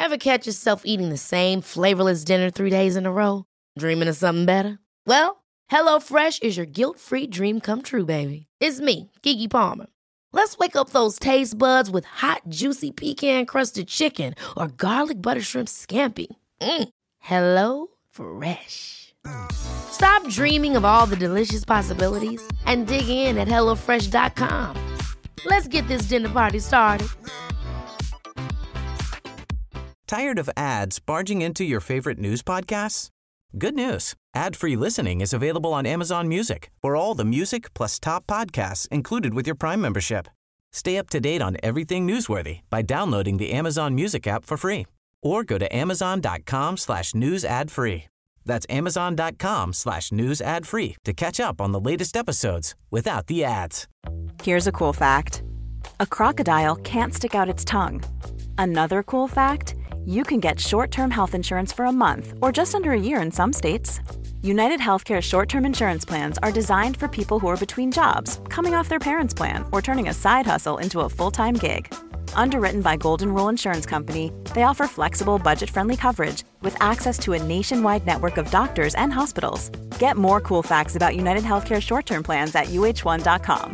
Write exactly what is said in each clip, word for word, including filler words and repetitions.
Ever catch yourself eating the same flavorless dinner three days in a row? Dreaming of something better? Well, HelloFresh is your guilt-free dream come true, baby. It's me, Keke Palmer. Let's wake up those taste buds with hot, juicy pecan-crusted chicken or garlic butter shrimp scampi. Mm. Hello Fresh. Stop dreaming of all the delicious possibilities and dig in at hello fresh dot com. Let's get this dinner party started. Tired of ads barging into your favorite news podcasts? Good news. Ad-free listening is available on Amazon Music for all the music plus top podcasts included with your Prime membership. Stay up to date on everything newsworthy by downloading the Amazon Music app for free or go to amazon.com slash news ad free. That's amazon.com slash news ad free to catch up on the latest episodes without the ads. Here's a cool fact. A crocodile can't stick out its tongue. Another cool fact, you can get short-term health insurance for a month or just under a year in some states. United Healthcare short-term insurance plans are designed for people who are between jobs, coming off their parents' plan, or turning a side hustle into a full-time gig. Underwritten by Golden Rule Insurance Company, they offer flexible, budget-friendly coverage with access to a nationwide network of doctors and hospitals. Get more cool facts about United Healthcare short-term plans at u h one dot com.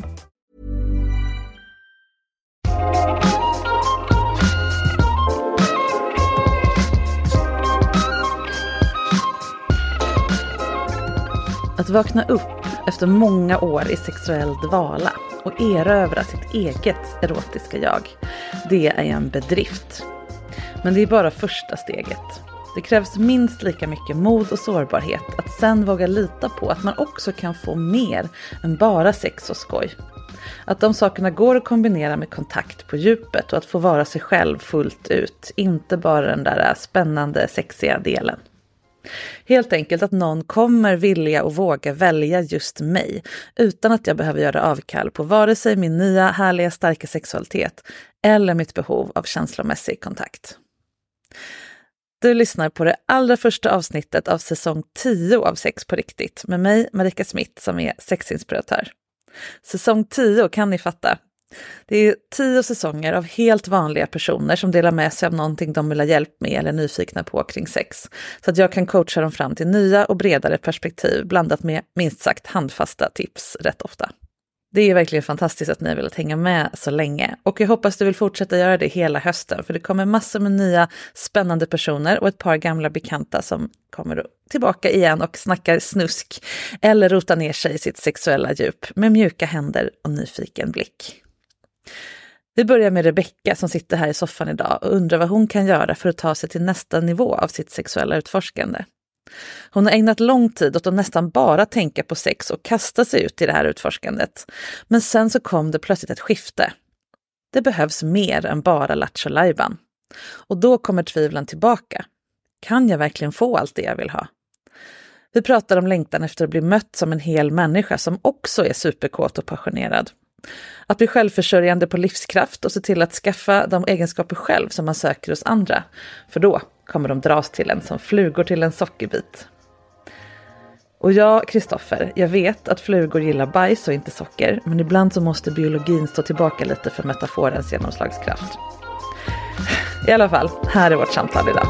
Att vakna upp efter många år i sexuell dvala och erövra sitt eget erotiska jag, det är en bedrift. Men det är bara första steget. Det krävs minst lika mycket mod och sårbarhet att sen våga lita på att man också kan få mer än bara sex och skoj. Att de sakerna går att kombinera med kontakt på djupet och att få vara sig själv fullt ut, inte bara den där spännande, sexiga delen. Helt enkelt att någon kommer vilja och våga välja just mig utan att jag behöver göra avkall på vare sig min nya härliga starka sexualitet eller mitt behov av känslomässig kontakt. Du lyssnar på det allra första avsnittet av säsong tio av Sex på riktigt med mig, Marika Smith, som är sexinspiratör. Säsong tio kan ni fatta. Det är tio säsonger av helt vanliga personer som delar med sig av någonting de vill ha hjälp med eller är nyfikna på kring sex. Så att jag kan coacha dem fram till nya och bredare perspektiv blandat med minst sagt handfasta tips rätt ofta. Det är verkligen fantastiskt att ni har velat hänga med så länge och jag hoppas du vill fortsätta göra det hela hösten för det kommer massor med nya spännande personer och ett par gamla bekanta som kommer tillbaka igen och snackar snusk eller rotar ner sig i sitt sexuella djup med mjuka händer och nyfiken blick. Vi börjar med Rebecca som sitter här i soffan idag och undrar vad hon kan göra för att ta sig till nästa nivå av sitt sexuella utforskande. Hon har ägnat lång tid åt att nästan bara tänka på sex och kasta sig ut i det här utforskandet. Men sen så kom det plötsligt ett skifte. Det behövs mer än bara lattjo lajban. Och då kommer tvivlen tillbaka. Kan jag verkligen få allt det jag vill ha? Vi pratar om längtan efter att bli mött som en hel människa som också är superkåt och passionerad. Att bli självförsörjande på livskraft och se till att skaffa de egenskaper själv som man söker hos andra. För då kommer de dras till en som flugor till en sockerbit. Och jag, Kristoffer, jag vet att flugor gillar bajs och inte socker. Men ibland så måste biologin stå tillbaka lite för metaforens genomslagskraft. I alla fall, här är vårt samtal idag.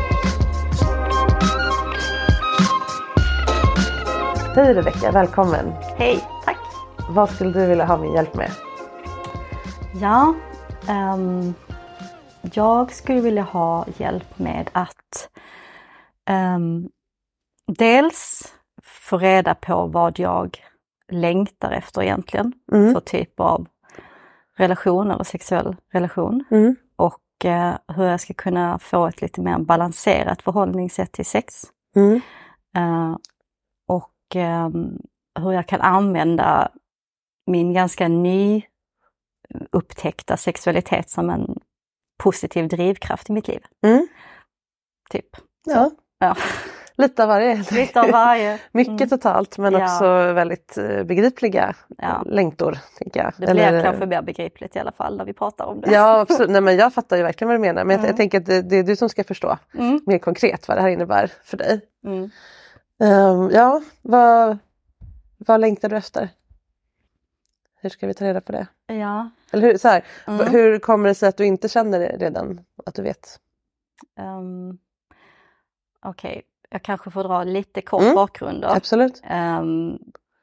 Hej Rebecca, välkommen. Hej, tack. Vad skulle du vilja ha min hjälp med? Ja, um, jag skulle vilja ha hjälp med att um, dels få reda på vad jag längtar efter egentligen. Mm. För typ av relation eller sexuell relation. Mm. Och uh, hur jag ska kunna få ett lite mer balanserat förhållningssätt till sex. Mm. Uh, och um, hur jag kan använda min ganska ny upptäckta sexualitet som en positiv drivkraft i mitt liv. Mm. Typ. Ja. ja. Lite av varje. Lite av varje. Mycket mm. totalt men ja. också väldigt begripliga ja. längtor, tänker jag. Det blir Eller... kanske mer begripligt i alla fall när vi pratar om det. Ja, absolut. Nej, men jag fattar ju verkligen vad du menar. Men mm. jag, jag tänker att det, det är du som ska förstå mm. mer konkret vad det här innebär för dig. Mm. Um, ja, vad, vad längtar du efter? Hur ska vi ta reda på det? Ja. Eller hur, så här, mm. hur kommer det sig att du inte känner det redan, att du vet? Um, Okej, okay. Jag kanske får dra lite kort mm. bakgrund då. Absolut. Um,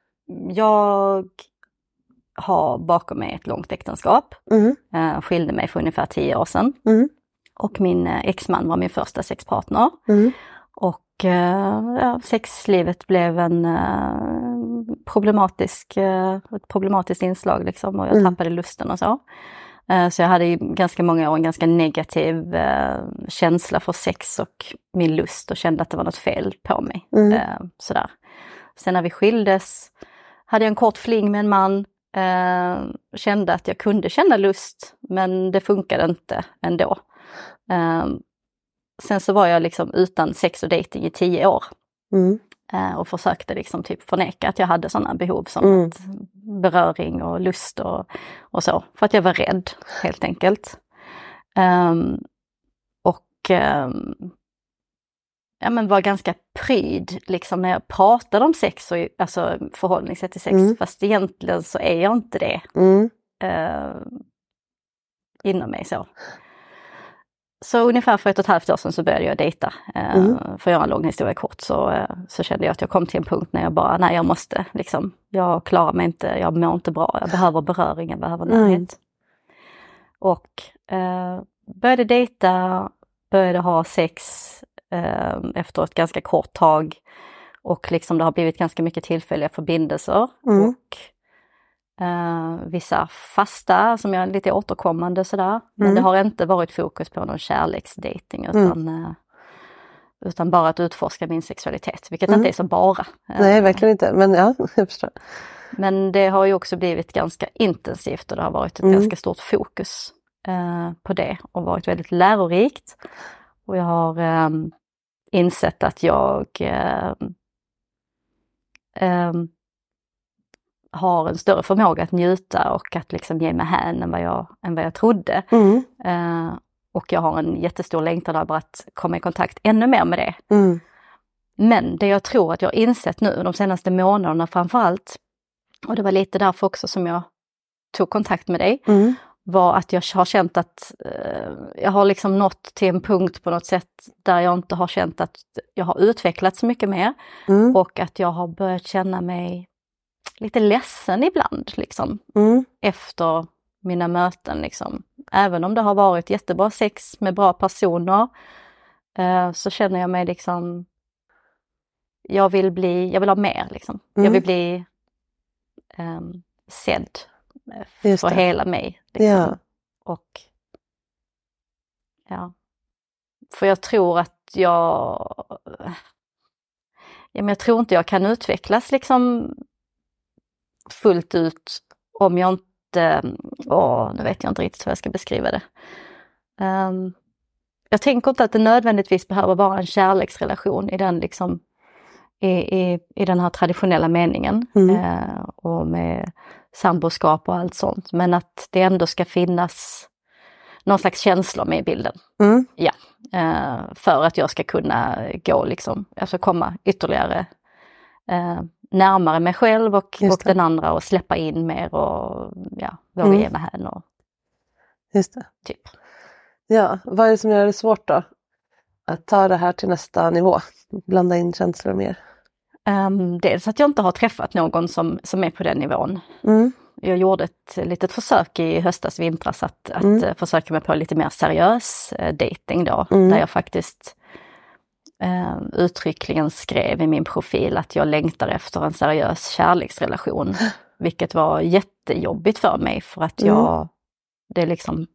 jag har bakom mig ett långt äktenskap. Mm. Uh, skilde mig för ungefär tio år sedan. Mm. Och min exman var min första sexpartner. Mm. Och uh, ja, sexlivet blev en uh, problematisk, uh, ett problematiskt inslag liksom. Och jag mm. tappade lusten och så. Uh, så jag hade ju ganska många år en ganska negativ uh, känsla för sex och min lust. Och kände att det var något fel på mig. Mm. Uh, sådär. Sen när vi skildes hade jag en kort fling med en man. Uh, kände att jag kunde känna lust. Men det funkade inte ändå. Uh, sen så var jag liksom utan sex och dating i tio år. Mm. Uh, och försökte liksom typ förneka att jag hade sådana behov som mm. att beröring och lust och, och så. För att jag var rädd helt enkelt. Um, och um, ja, men var ganska pryd liksom när jag pratade om sex och alltså förhållningssätt till sex. Mm. Fast egentligen så är jag inte det. Mm. Uh, inom mig så. Så ungefär för ett och ett halvt år sedan så började jag dejta. Uh, mm. För att göra en lång historia kort så, uh, så kände jag att jag kom till en punkt när jag bara, nej jag måste liksom. Jag klarar mig inte, jag mår inte bra. Jag behöver beröring, jag behöver närhet. Mm. Och uh, började dejta, började ha sex uh, efter ett ganska kort tag. Och liksom det har blivit ganska mycket tillfälliga förbindelser. Mm. Och Uh, vissa fasta som är lite återkommande sådär. Mm. Men det har inte varit fokus på någon kärleksdating utan, mm. uh, utan bara att utforska min sexualitet. Vilket mm. inte är så bara. Nej, verkligen inte. Men ja, jag förstår. Men det har ju också blivit ganska intensivt och det har varit ett mm. ganska stort fokus uh, på det. Och varit väldigt lärorikt. Och jag har um, insett att jag uh, um, har en större förmåga att njuta och att liksom ge mig hän än vad jag, än vad jag trodde. Mm. Uh, och jag har en jättestor längtan över att komma i kontakt ännu mer med det. Mm. Men det jag tror att jag har insett nu de senaste månaderna framförallt, och det var lite därför också som jag tog kontakt med dig, mm. var att jag har känt att uh, jag har liksom nått till en punkt på något sätt där jag inte har känt att jag har utvecklats så mycket mer. Mm. Och att jag har börjat känna mig lite ledsen ibland liksom. Mm. Efter mina möten liksom. Även om det har varit jättebra sex med bra personer. Uh, så känner jag mig liksom. Jag vill bli, jag vill ha mer liksom. Mm. Jag vill bli um, sedd. För hela mig. Liksom. Ja. Och ja. För jag tror att jag. Ja, men jag tror inte jag kan utvecklas liksom. Fullt ut om jag inte, åh, nu vet jag inte riktigt hur jag ska beskriva det. Um, jag tänker inte att det nödvändigtvis behöver vara en kärleksrelation i den liksom, i, i, i den här traditionella meningen. Mm. Uh, och med samboskap och allt sånt. Men att det ändå ska finnas någon slags känslor med i bilden. Mm. Ja, uh, för att jag ska kunna gå liksom, alltså komma ytterligare uh, närmare mig själv och, och den andra och släppa in mer och ja, våga mm. ge mig hän och just det. Typ. Ja, vad är det som gör det svårt då? Att ta det här till nästa nivå, blanda in känslor mer. Um, dels att jag inte har träffat någon som, som är på den nivån. Mm. Jag gjorde ett litet försök i höstas vintras att, att mm. försöka mig på lite mer seriös uh, dating då. Mm. Där jag faktiskt uh, uttryckligen skrev i min profil att jag längtar efter en seriös kärleksrelation. Vilket var jättejobbigt för mig för att jag, mm. det är liksom,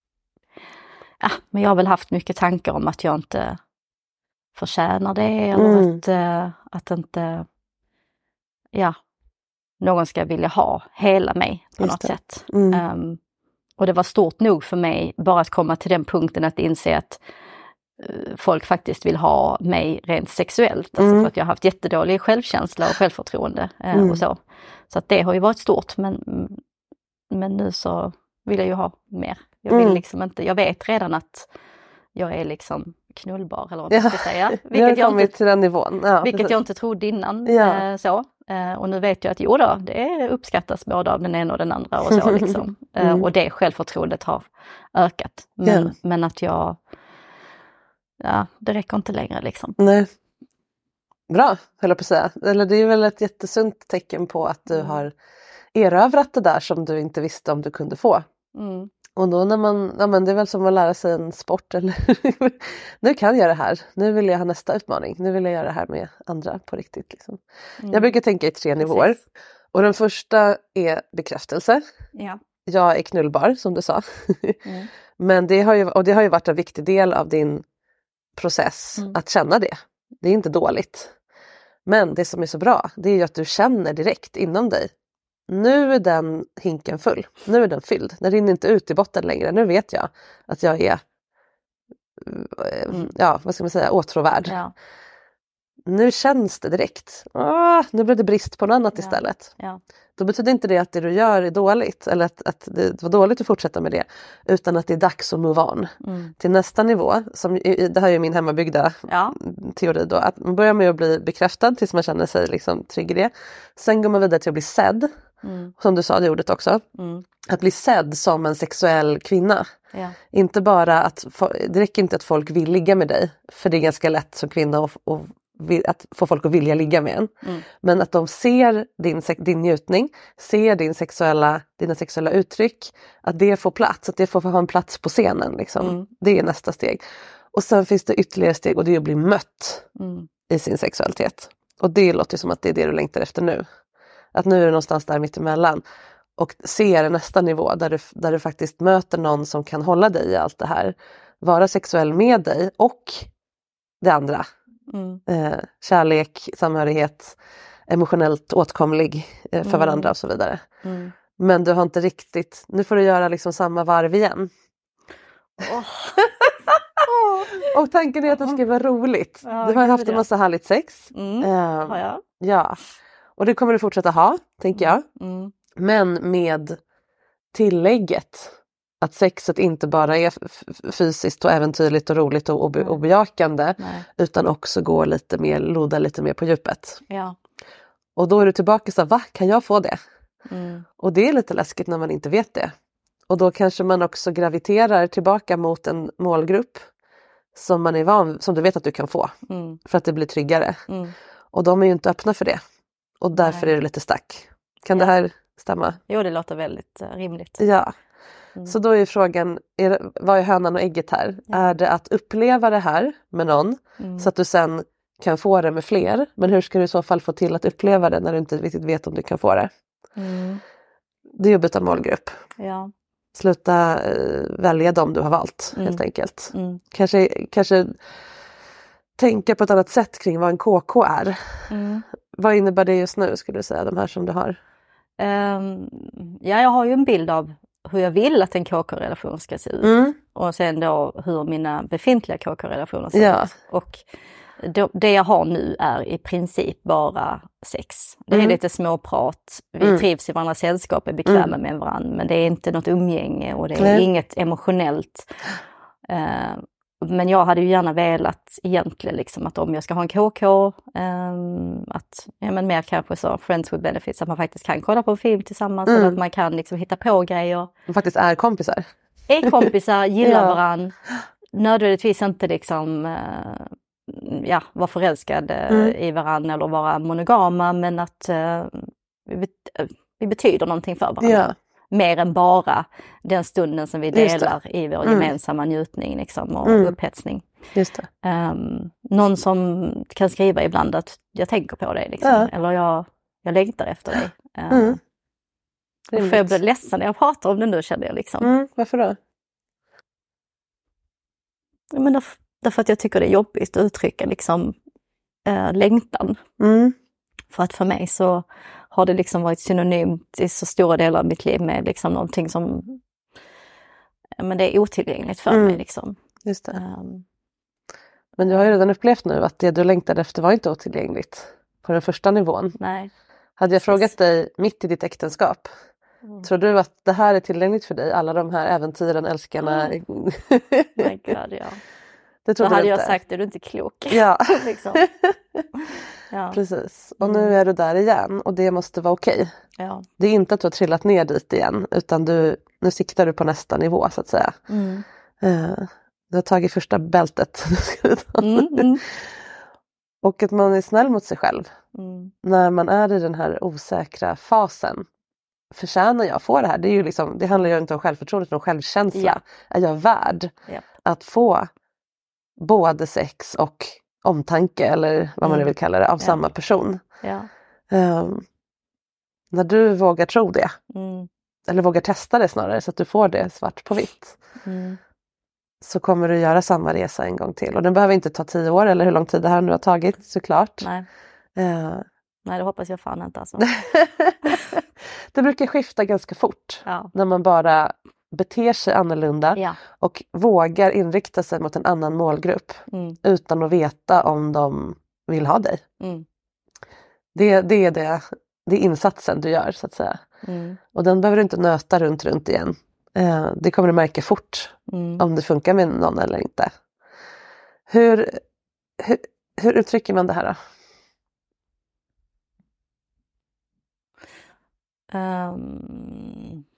ja, men jag har väl haft mycket tankar om att jag inte förtjänar det eller mm. att, uh, att inte, ja, någon ska vilja ha hela mig på Just något det. sätt. Mm. Um, och det var stort nog för mig bara att komma till den punkten att inse att uh, folk faktiskt vill ha mig rent sexuellt. Mm. Alltså för att jag har haft jättedålig självkänsla och självförtroende uh, mm. och så. Så att det har ju varit stort, men, men nu så vill jag ju ha mer. Jag vill mm. liksom inte, jag vet redan att jag är liksom knullbar eller vad man ska säga. Vilket, jag inte, till den nivån. Ja, vilket jag inte trodde innan. Ja. Eh, så. Eh, och nu vet jag att jo då, det uppskattas både av den ena och den andra och så liksom. Eh, mm. Och det självförtroendet har ökat. Men, ja. men att jag ja, det räcker inte längre liksom. Nej. Bra, höll jag på att säga. Eller det är väl ett jättesunt tecken på att du Mm. har erövrat det där som du inte visste om du kunde få. Mm. Och då när man, ja men det är väl som att lära sig en sport eller nu kan jag det här, nu vill jag ha nästa utmaning, nu vill jag göra det här med andra på riktigt. Liksom. Mm. Jag brukar tänka i tre nivåer. Precis. Och den första är bekräftelse. Ja. Jag är knullbar som du sa. Mm. Men det har ju, och det har ju varit en viktig del av din process Mm. att känna det. Det är inte dåligt. Men det som är så bra, det är ju att du känner direkt inom dig. Nu är den hinken full. Nu är den fylld. Den rinner inte ut i botten längre. Nu vet jag att jag är ja, vad ska man säga, åtråvärd. Ja. Nu känns det direkt. Ah, nu blir det brist på något annat Ja. istället. Ja. Då betyder inte det att det du gör är dåligt. Eller att, att det var dåligt att fortsätta med det. Utan att det är dags att move on. Mm. Till nästa nivå. Som, det här är min hemmabyggda Ja. teori då. Att man börjar med att bli bekräftad tills man känner sig liksom trygg i det. Sen går man vidare till att bli sedd. Mm. Som du sa det ordet också. Mm. Att bli sedd som en sexuell kvinna. Ja. Inte bara att, det räcker inte att folk vill ligga med dig. För det är ganska lätt som kvinna att, att, att få folk att vilja ligga med en. Mm. Men att de ser din, din njutning, ser din sexuella, dina sexuella uttryck. Att det får plats, att det får ha en plats på scenen. Liksom. Mm. Det är nästa steg. Och sen finns det ytterligare steg och det är att bli mött Mm. i sin sexualitet. Och det låter som att det är det du längtar efter nu. Att nu är det någonstans där mittemellan. Och ser nästa nivå där du, där du faktiskt möter någon som kan hålla dig i allt det här. Vara sexuell med dig och det andra. Mm. Eh, kärlek, samhörighet, emotionellt åtkomlig eh, för Mm. varandra och så vidare. Mm. Men du har inte riktigt, nu får du göra liksom samma varv igen. Oh. Och tanken är att det ska vara roligt. Ja, du har gud, haft en ja. massa härligt sex. Mm. Eh, Har jag? ja. Och det kommer du fortsätta ha, tänker jag. Mm. Men med tillägget att sexet inte bara är f- fysiskt och äventyrligt och roligt och, och, be- och bejakande. Nej. Utan också går lite mer, loda lite mer på djupet. Ja. Och då är du tillbaka så, va? Kan jag få det? Mm. Och det är lite läskigt när man inte vet det. Och då kanske man också graviterar tillbaka mot en målgrupp som man är van, som du vet att du kan få. Mm. För att det blir tryggare. Mm. Och de är ju inte öppna för det. Och därför Nej. är det lite stack. Kan Ja. det här stämma? Jo, det låter väldigt uh, rimligt. Ja. Mm. Så då är frågan, är det, vad är hönan och ägget här? Ja. Är det att uppleva det här med någon Mm. så att du sen kan få det med fler? Men hur ska du i så fall få till att uppleva det när du inte riktigt vet om du kan få det? Mm. Det är att byta målgrupp. Ja. Sluta eh, välja dem du har valt Mm. helt enkelt. Mm. Kanske, kanske tänka på ett annat sätt kring vad en K K är. Mm. Vad innebär det just nu skulle du säga, de här som du har? Um, ja, jag har ju en bild av hur jag vill att en K K-relation ska se ut. Mm. Och sen då hur mina befintliga K K-relationer ser Ja. ut. Och då, det jag har nu är i princip bara sex. Det är Mm. lite småprat. Vi Mm. trivs i varandras sällskap, är bekväma Mm. med varandra. Men det är inte något umgänge och det är Nej. inget emotionellt. Uh, men jag hade ju gärna velat egentligen liksom att om jag ska ha en K K, um, att ja, men mer kanske så friends with benefits, att man faktiskt kan kolla på en film tillsammans. Mm. Eller att man kan liksom hitta på grejer. De faktiskt är kompisar. Är kompisar, gillar Ja. varann. Nödvändigtvis inte liksom uh, ja, vara förälskade Mm. i varann eller vara monogama, men att uh, vi, bet- vi betyder någonting för varandra. Ja. Mer än bara den stunden som vi Just det. delar i vår Mm. gemensamma njutning liksom, och Mm. upphetsning. Just det. Um, någon som kan skriva ibland att jag tänker på dig liksom, Ja. eller jag, jag längtar efter dig. Uh, Mm. För jag blir ledsen när jag pratar om det nu, känner jag liksom. Mm. Varför då? Men därför, därför att jag tycker det är jobbigt att uttrycka liksom uh, längtan. Mm. För att för mig så har det liksom varit synonymt i så stora delar av mitt liv med liksom någonting som, men det är otillgängligt för Mm. mig liksom. Just det. Um, Men du har ju redan upplevt nu att det du längtade efter var inte otillgängligt på den första nivån. nej. Hade jag frågat dig mitt i ditt äktenskap, Mm. tror du att det här är tillgängligt för dig? Alla de här äventyren, älskarna. My God, ja. Det Då tror hade du jag inte. sagt, är du inte klok? Ja, liksom. Ja. precis. Och Mm. nu är du där igen och det måste vara okej. Ja. Det är inte att du har trillat ner dit igen utan du, nu siktar du på nästa nivå så att säga. Mm. Uh, du har tagit första bältet. Mm, mm. Och att man är snäll mot sig själv. Mm. När man är i den här osäkra fasen. Förtjänar jag få det här? Det, är ju liksom, det handlar ju inte om självförtroende utan om självkänsla. Ja. Är jag värd Yep. att få både sex och omtanke eller vad man nu vill kalla det av Ja. samma person? Ja. Um, när du vågar tro det. Mm. Eller vågar testa det snarare så att du får det svart på vitt. Mm. Så kommer du göra samma resa en gång till. Och den behöver inte ta tio år eller hur lång tid det här nu har tagit såklart. Nej. Uh, Nej, det hoppas jag fan inte alltså. det brukar skifta ganska fort. Ja. När man bara beter sig annorlunda. Ja. Och vågar inrikta sig mot en annan målgrupp. Mm. Utan att veta om de vill ha dig. Mm. Det, det, är det, det är insatsen du gör så att säga. Mm. Och den behöver du inte nöta runt runt igen. Eh, det kommer du märka fort. Mm. Om det funkar med någon eller inte. Hur, hur, hur uttrycker man det här då? Um,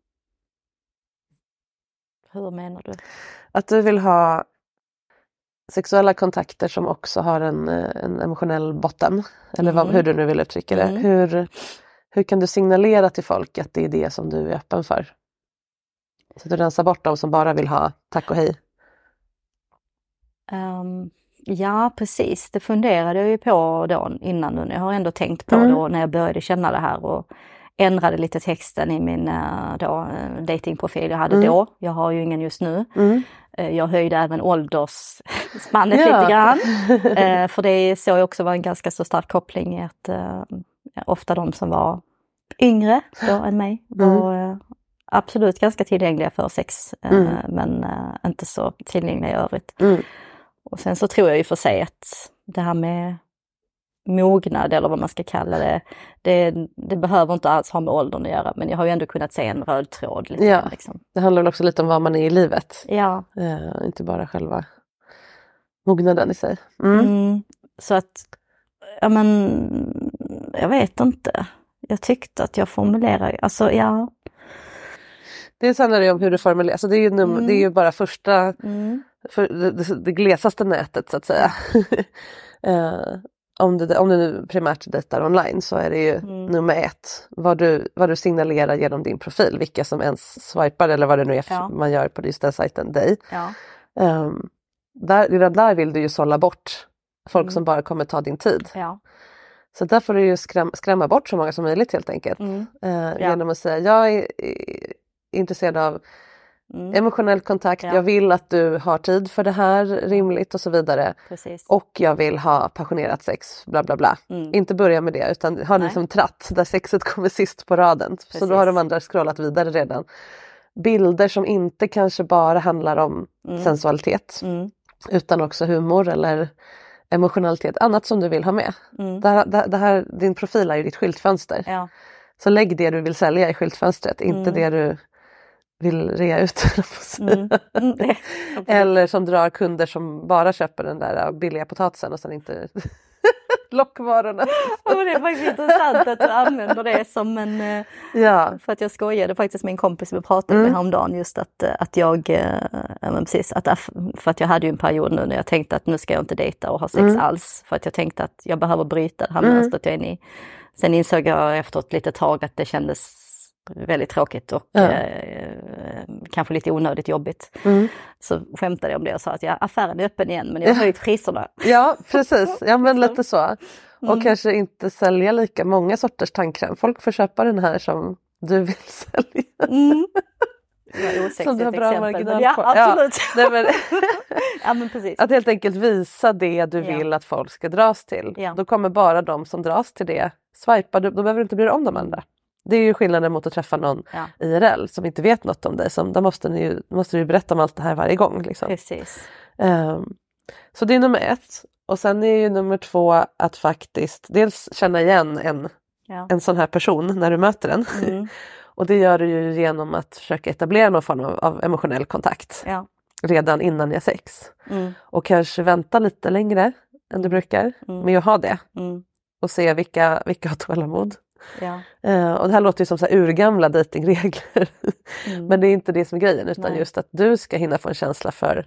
hur menar du? Att du vill ha sexuella kontakter som också har en, en emotionell botten. Eller vad, Mm. hur du nu vill uttrycka det. Mm. Hur, hur kan du signalera till folk att det är det som du är öppen för? Så att du rensar bort dem som bara vill ha tack och hej. Um, ja, precis. Det funderade jag ju på då innan nu. Jag har ändå tänkt på Mm. då när jag började känna det här och ändrade lite texten i min uh, då, uh, datingprofil jag hade Mm. då. Jag har ju ingen just nu. Mm. Uh, jag höjde även åldersspannet Ja. lite grann. Uh, för det såg jag också var en ganska så stark koppling i att uh, ofta de som var yngre då än mig var uh, absolut ganska tillgängliga för sex. Uh, Mm. Men uh, inte så tillgängliga i övrigt. Mm. Och sen så tror jag ju för sig att det här med mognad eller vad man ska kalla det, det, det behöver inte alls ha med åldern att göra, men jag har ju ändå kunnat se en röd tråd. Lite Ja. grann, liksom. Det handlar väl också lite om vad man är i livet. Ja. Eh, inte bara själva mognaden i sig. Mm. Mm. Så att, ja men, jag vet inte. Jag tyckte att jag formulerar, alltså ja. Det handlar ju om hur du formulerar. Alltså det, är ju num- Mm. det är ju bara första, Mm. för det, det, det glesaste nätet så att säga. eh, om, du, om du nu primärt dejtar online så är det ju Mm. nummer ett. Vad du, vad du signalerar genom din profil. Vilka som ens swipar eller vad det nu är Ja. man gör på just den sajten dig. Ja. Um, där, redan där vill du ju sålla bort folk Mm. som bara kommer ta din tid. Ja. Så där får du ju skräm, skrämma bort så många som möjligt helt enkelt. Mm. Eh, Ja. Genom att säga jag är, är intresserad av Mm. emotionell kontakt. Ja. Jag vill att du har tid för det här rimligt och så vidare. Precis. Och jag vill ha passionerat sex. Bla bla bla. Mm. Inte börja med det utan ha det Nej. som tratt där sexet kommer sist på raden. Så Precis. då har de andra scrollat vidare redan. Bilder som inte kanske bara handlar om Mm. sensualitet. Mm. Utan också humor eller emotionalitet. Annat som du vill ha med. Mm. Det här, det, det här, din profil är ju ditt skyltfönster. Ja. Så lägg det du vill sälja i skyltfönstret. Inte Mm. det du vill rea ut. Mm. Mm. Det- Eller som drar kunder som bara köper den där billiga potatisen och sen inte lockvarorna. Ja, men det är faktiskt intressant att du använder det som en... eh, Ja. För att jag skojade faktiskt med en kompis vi pratade Mm. med häromdagen just att, eh, att jag, eh, ja, men precis, att, för att jag hade ju en period nu när jag tänkte att nu ska jag inte dejta och ha sex Mm. alls. För att jag tänkte att jag behöver bryta det här Mm. mönstret jag är inne i. Sen insåg jag efter ett litet tag att det kändes väldigt tråkigt och Ja. eh, kanske lite onödigt jobbigt. Mm. Så skämtade jag om det och sa att ja, affären är öppen igen men jag har höjt priserna. Ja, precis. Ja, men lite så. Och Mm. kanske inte sälja lika många sorters tandkräm. Folk får köpa den här som du vill sälja. Mm. Det var osexigt Som du har bra exempel, marginal men ja, på. absolut. Nej, men, Ja, men precis. att helt enkelt visa det du Ja. vill att folk ska dras till. Ja. Då kommer bara de som dras till det swipa. Då, då behöver du inte bry dig om de andra. Det är ju skillnaden mot att träffa någon Ja. I R L som inte vet något om dig. Som, då måste ni ju, måste du ju berätta om allt det här varje gång. Liksom. Precis. Um, så det är nummer ett. Och sen är ju nummer två att faktiskt dels känna igen en, Ja. en sån här person när du möter den. Mm. Och det gör du ju genom att försöka etablera någon form av, av emotionell kontakt. Ja. Redan innan jag sex. Mm. Och kanske vänta lite längre än du brukar Mm. med att ha det. Mm. Och se vilka, vilka har tålamod. Ja. Uh, och det här låter ju som så här urgamla dejtingregler. Mm. Men det är inte det som är grejen utan Nej. just att du ska hinna få en känsla för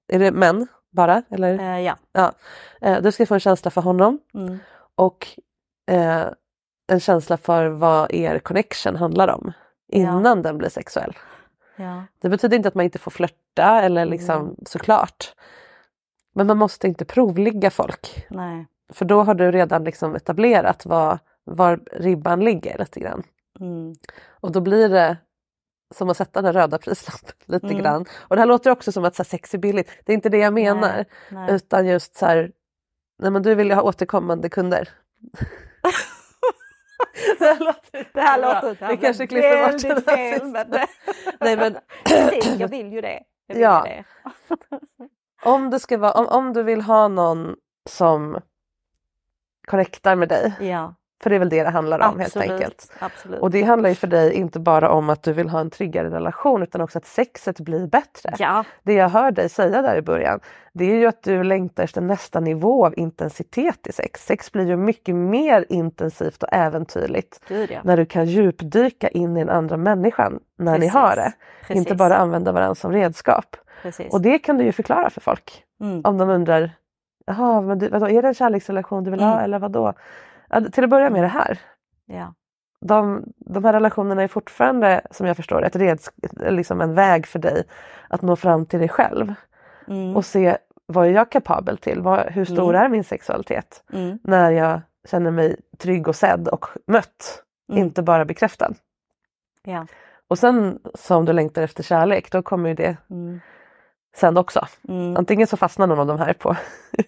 är det män bara? Eller? Eh, ja. Ja. Eh, du ska få en känsla för honom. Mm. Och eh, en känsla för vad er connection handlar om. Innan Ja. den blir sexuell. Ja. Det betyder inte att man inte får flirta eller liksom Mm. såklart. Men man måste inte provligga folk. Nej. För då har du redan liksom etablerat var, var ribban ligger lite grann. Mm. Och då blir det som att sätta den röda prislappen lite Mm. grann. Och det här låter också som att så här, sex är billigt. Det är inte det jag menar. Nej. Nej. Utan just så här, nej men du vill ju ha återkommande kunder. det här låter, Det här låter Vi kanske klipper bort den här fel, sista. men... Nej men Precis, jag vill ju det. Jag vill Ja. ju det. om, det ska vara, om, om du vill ha någon som connectar med dig. Ja, För det är väl det det handlar om absolut. helt enkelt. Absolut. Och det handlar ju för dig inte bara om att du vill ha en tryggare relation utan också att sexet blir bättre. Ja, Det jag hör dig säga där i början, det är ju att du längtar efter nästa nivå av intensitet i sex. Sex blir ju mycket mer intensivt och äventyrligt gud ja. när du kan djupdyka in i den andra människan när ni Precis. har det. Precis. Inte bara använda varandra som redskap. Precis. Och det kan du ju förklara för folk. Mm. Om de undrar, jaha, men du, vadå, är det en kärleksrelation du vill ha Mm. eller vadå? Ja, till att börja med det här. Ja. De, de här relationerna är fortfarande, som jag förstår ett reds, liksom en väg för dig att nå fram till dig själv. Mm. Och se, vad är jag kapabel till? Vad, hur stor Mm. är min sexualitet? Mm. När jag känner mig trygg och sedd och mött. Mm. Inte bara bekräftad. Ja. Och sen, som du längtar efter kärlek, då kommer ju det Mm. sen också. Mm. Antingen så fastnar någon av de här på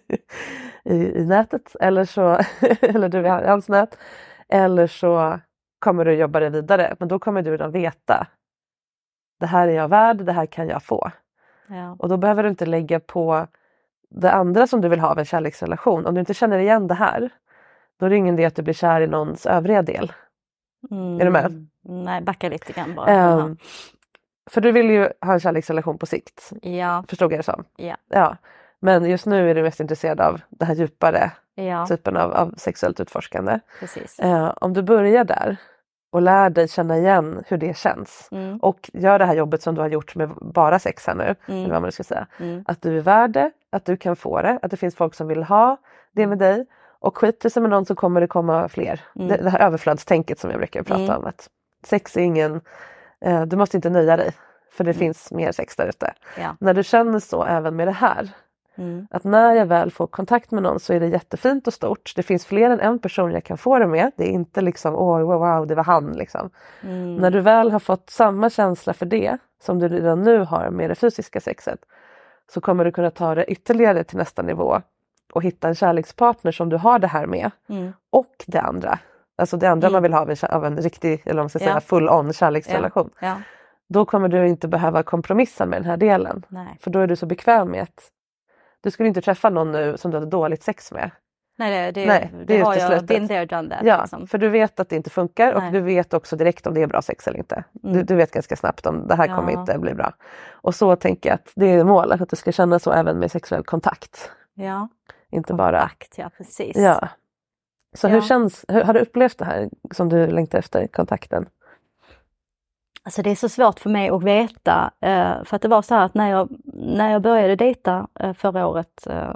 i, i nätet eller så eller du i hans nät. Eller så kommer du jobba dig vidare. Men då kommer du redan veta. Det här är jag värd, det här kan jag få. Ja. Och då behöver du inte lägga på det andra som du vill ha av en kärleksrelation. Om du inte känner igen det här. Då är det ingen idé att du blir kär i någons övriga del. Mm. Är du med? Nej, backa lite grann bara. Um, för du vill ju ha en kärleksrelation på sikt. Ja. Förstod jag det som? Ja. Ja. Men just nu är du mest intresserad av det här djupare Ja. typen av, av sexuellt utforskande. Precis. Eh, om du börjar där och lär dig känna igen hur det känns. Mm. Och gör det här jobbet som du har gjort med bara sex här nu. Mm. Eller vad man ska säga. Mm. Att du är värd det, att du kan få det. Att det finns folk som vill ha det med dig. Och skiter sig med någon så kommer det komma fler. Mm. Det, det här överflödstänket som jag brukar prata Mm. om. Att sex är ingen, eh, du måste inte nöja dig. För det Mm. finns mer sex där ute. Ja. När du känner så även med det här. Mm. Att när jag väl får kontakt med någon så är det jättefint och stort. Det finns fler än en person jag kan få det med. Det är inte liksom, åh wow, wow, det var han liksom. Mm. När du väl har fått samma känsla för det som du redan nu har med det fysiska sexet. Så kommer du kunna ta det ytterligare till nästa nivå. Och hitta en kärlekspartner som du har det här med. Mm. Och det andra. Alltså det andra Mm. man vill ha av en, av en riktig, eller om man ska säga Ja. full on kärleksrelation. Ja. Då kommer du inte behöva kompromissa med den här delen. Nej. För då är du så bekväm med att du skulle inte träffa någon nu som du hade dåligt sex med. Nej, det, det, Nej, det det är har jag uteslutet. been there, done that. Ja, Liksom. för du vet att det inte funkar och Nej. du vet också direkt om det är bra sex eller inte. Mm. Du, du vet ganska snabbt om det här Ja. kommer inte bli bra. Och så tänker jag att det är målet, att du ska känna så även med sexuell kontakt. Ja, Inte bara... kontakt, ja precis. Ja. Så Ja. hur känns, hur, har du upplevt det här som du längtar efter, kontakten? Alltså det är så svårt för mig att veta, eh, för att det var så här att när jag, när jag började dejta eh, förra året eh,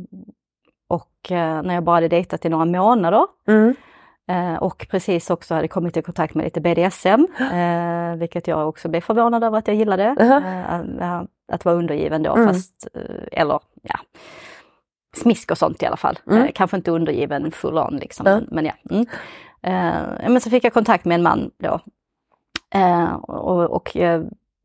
och eh, när jag bara hade dejtat i några månader Mm. eh, och precis också hade kommit i kontakt med lite B D S M, eh, vilket jag också blev förvånad över att jag gillade, Uh-huh. eh, att vara undergiven då, Mm. fast, eh, eller ja, smisk och sånt i alla fall, Mm. eh, kanske inte undergiven full on liksom, Mm. men, men ja. Mm. Eh, men så fick jag kontakt med en man då. Eh, och och eh,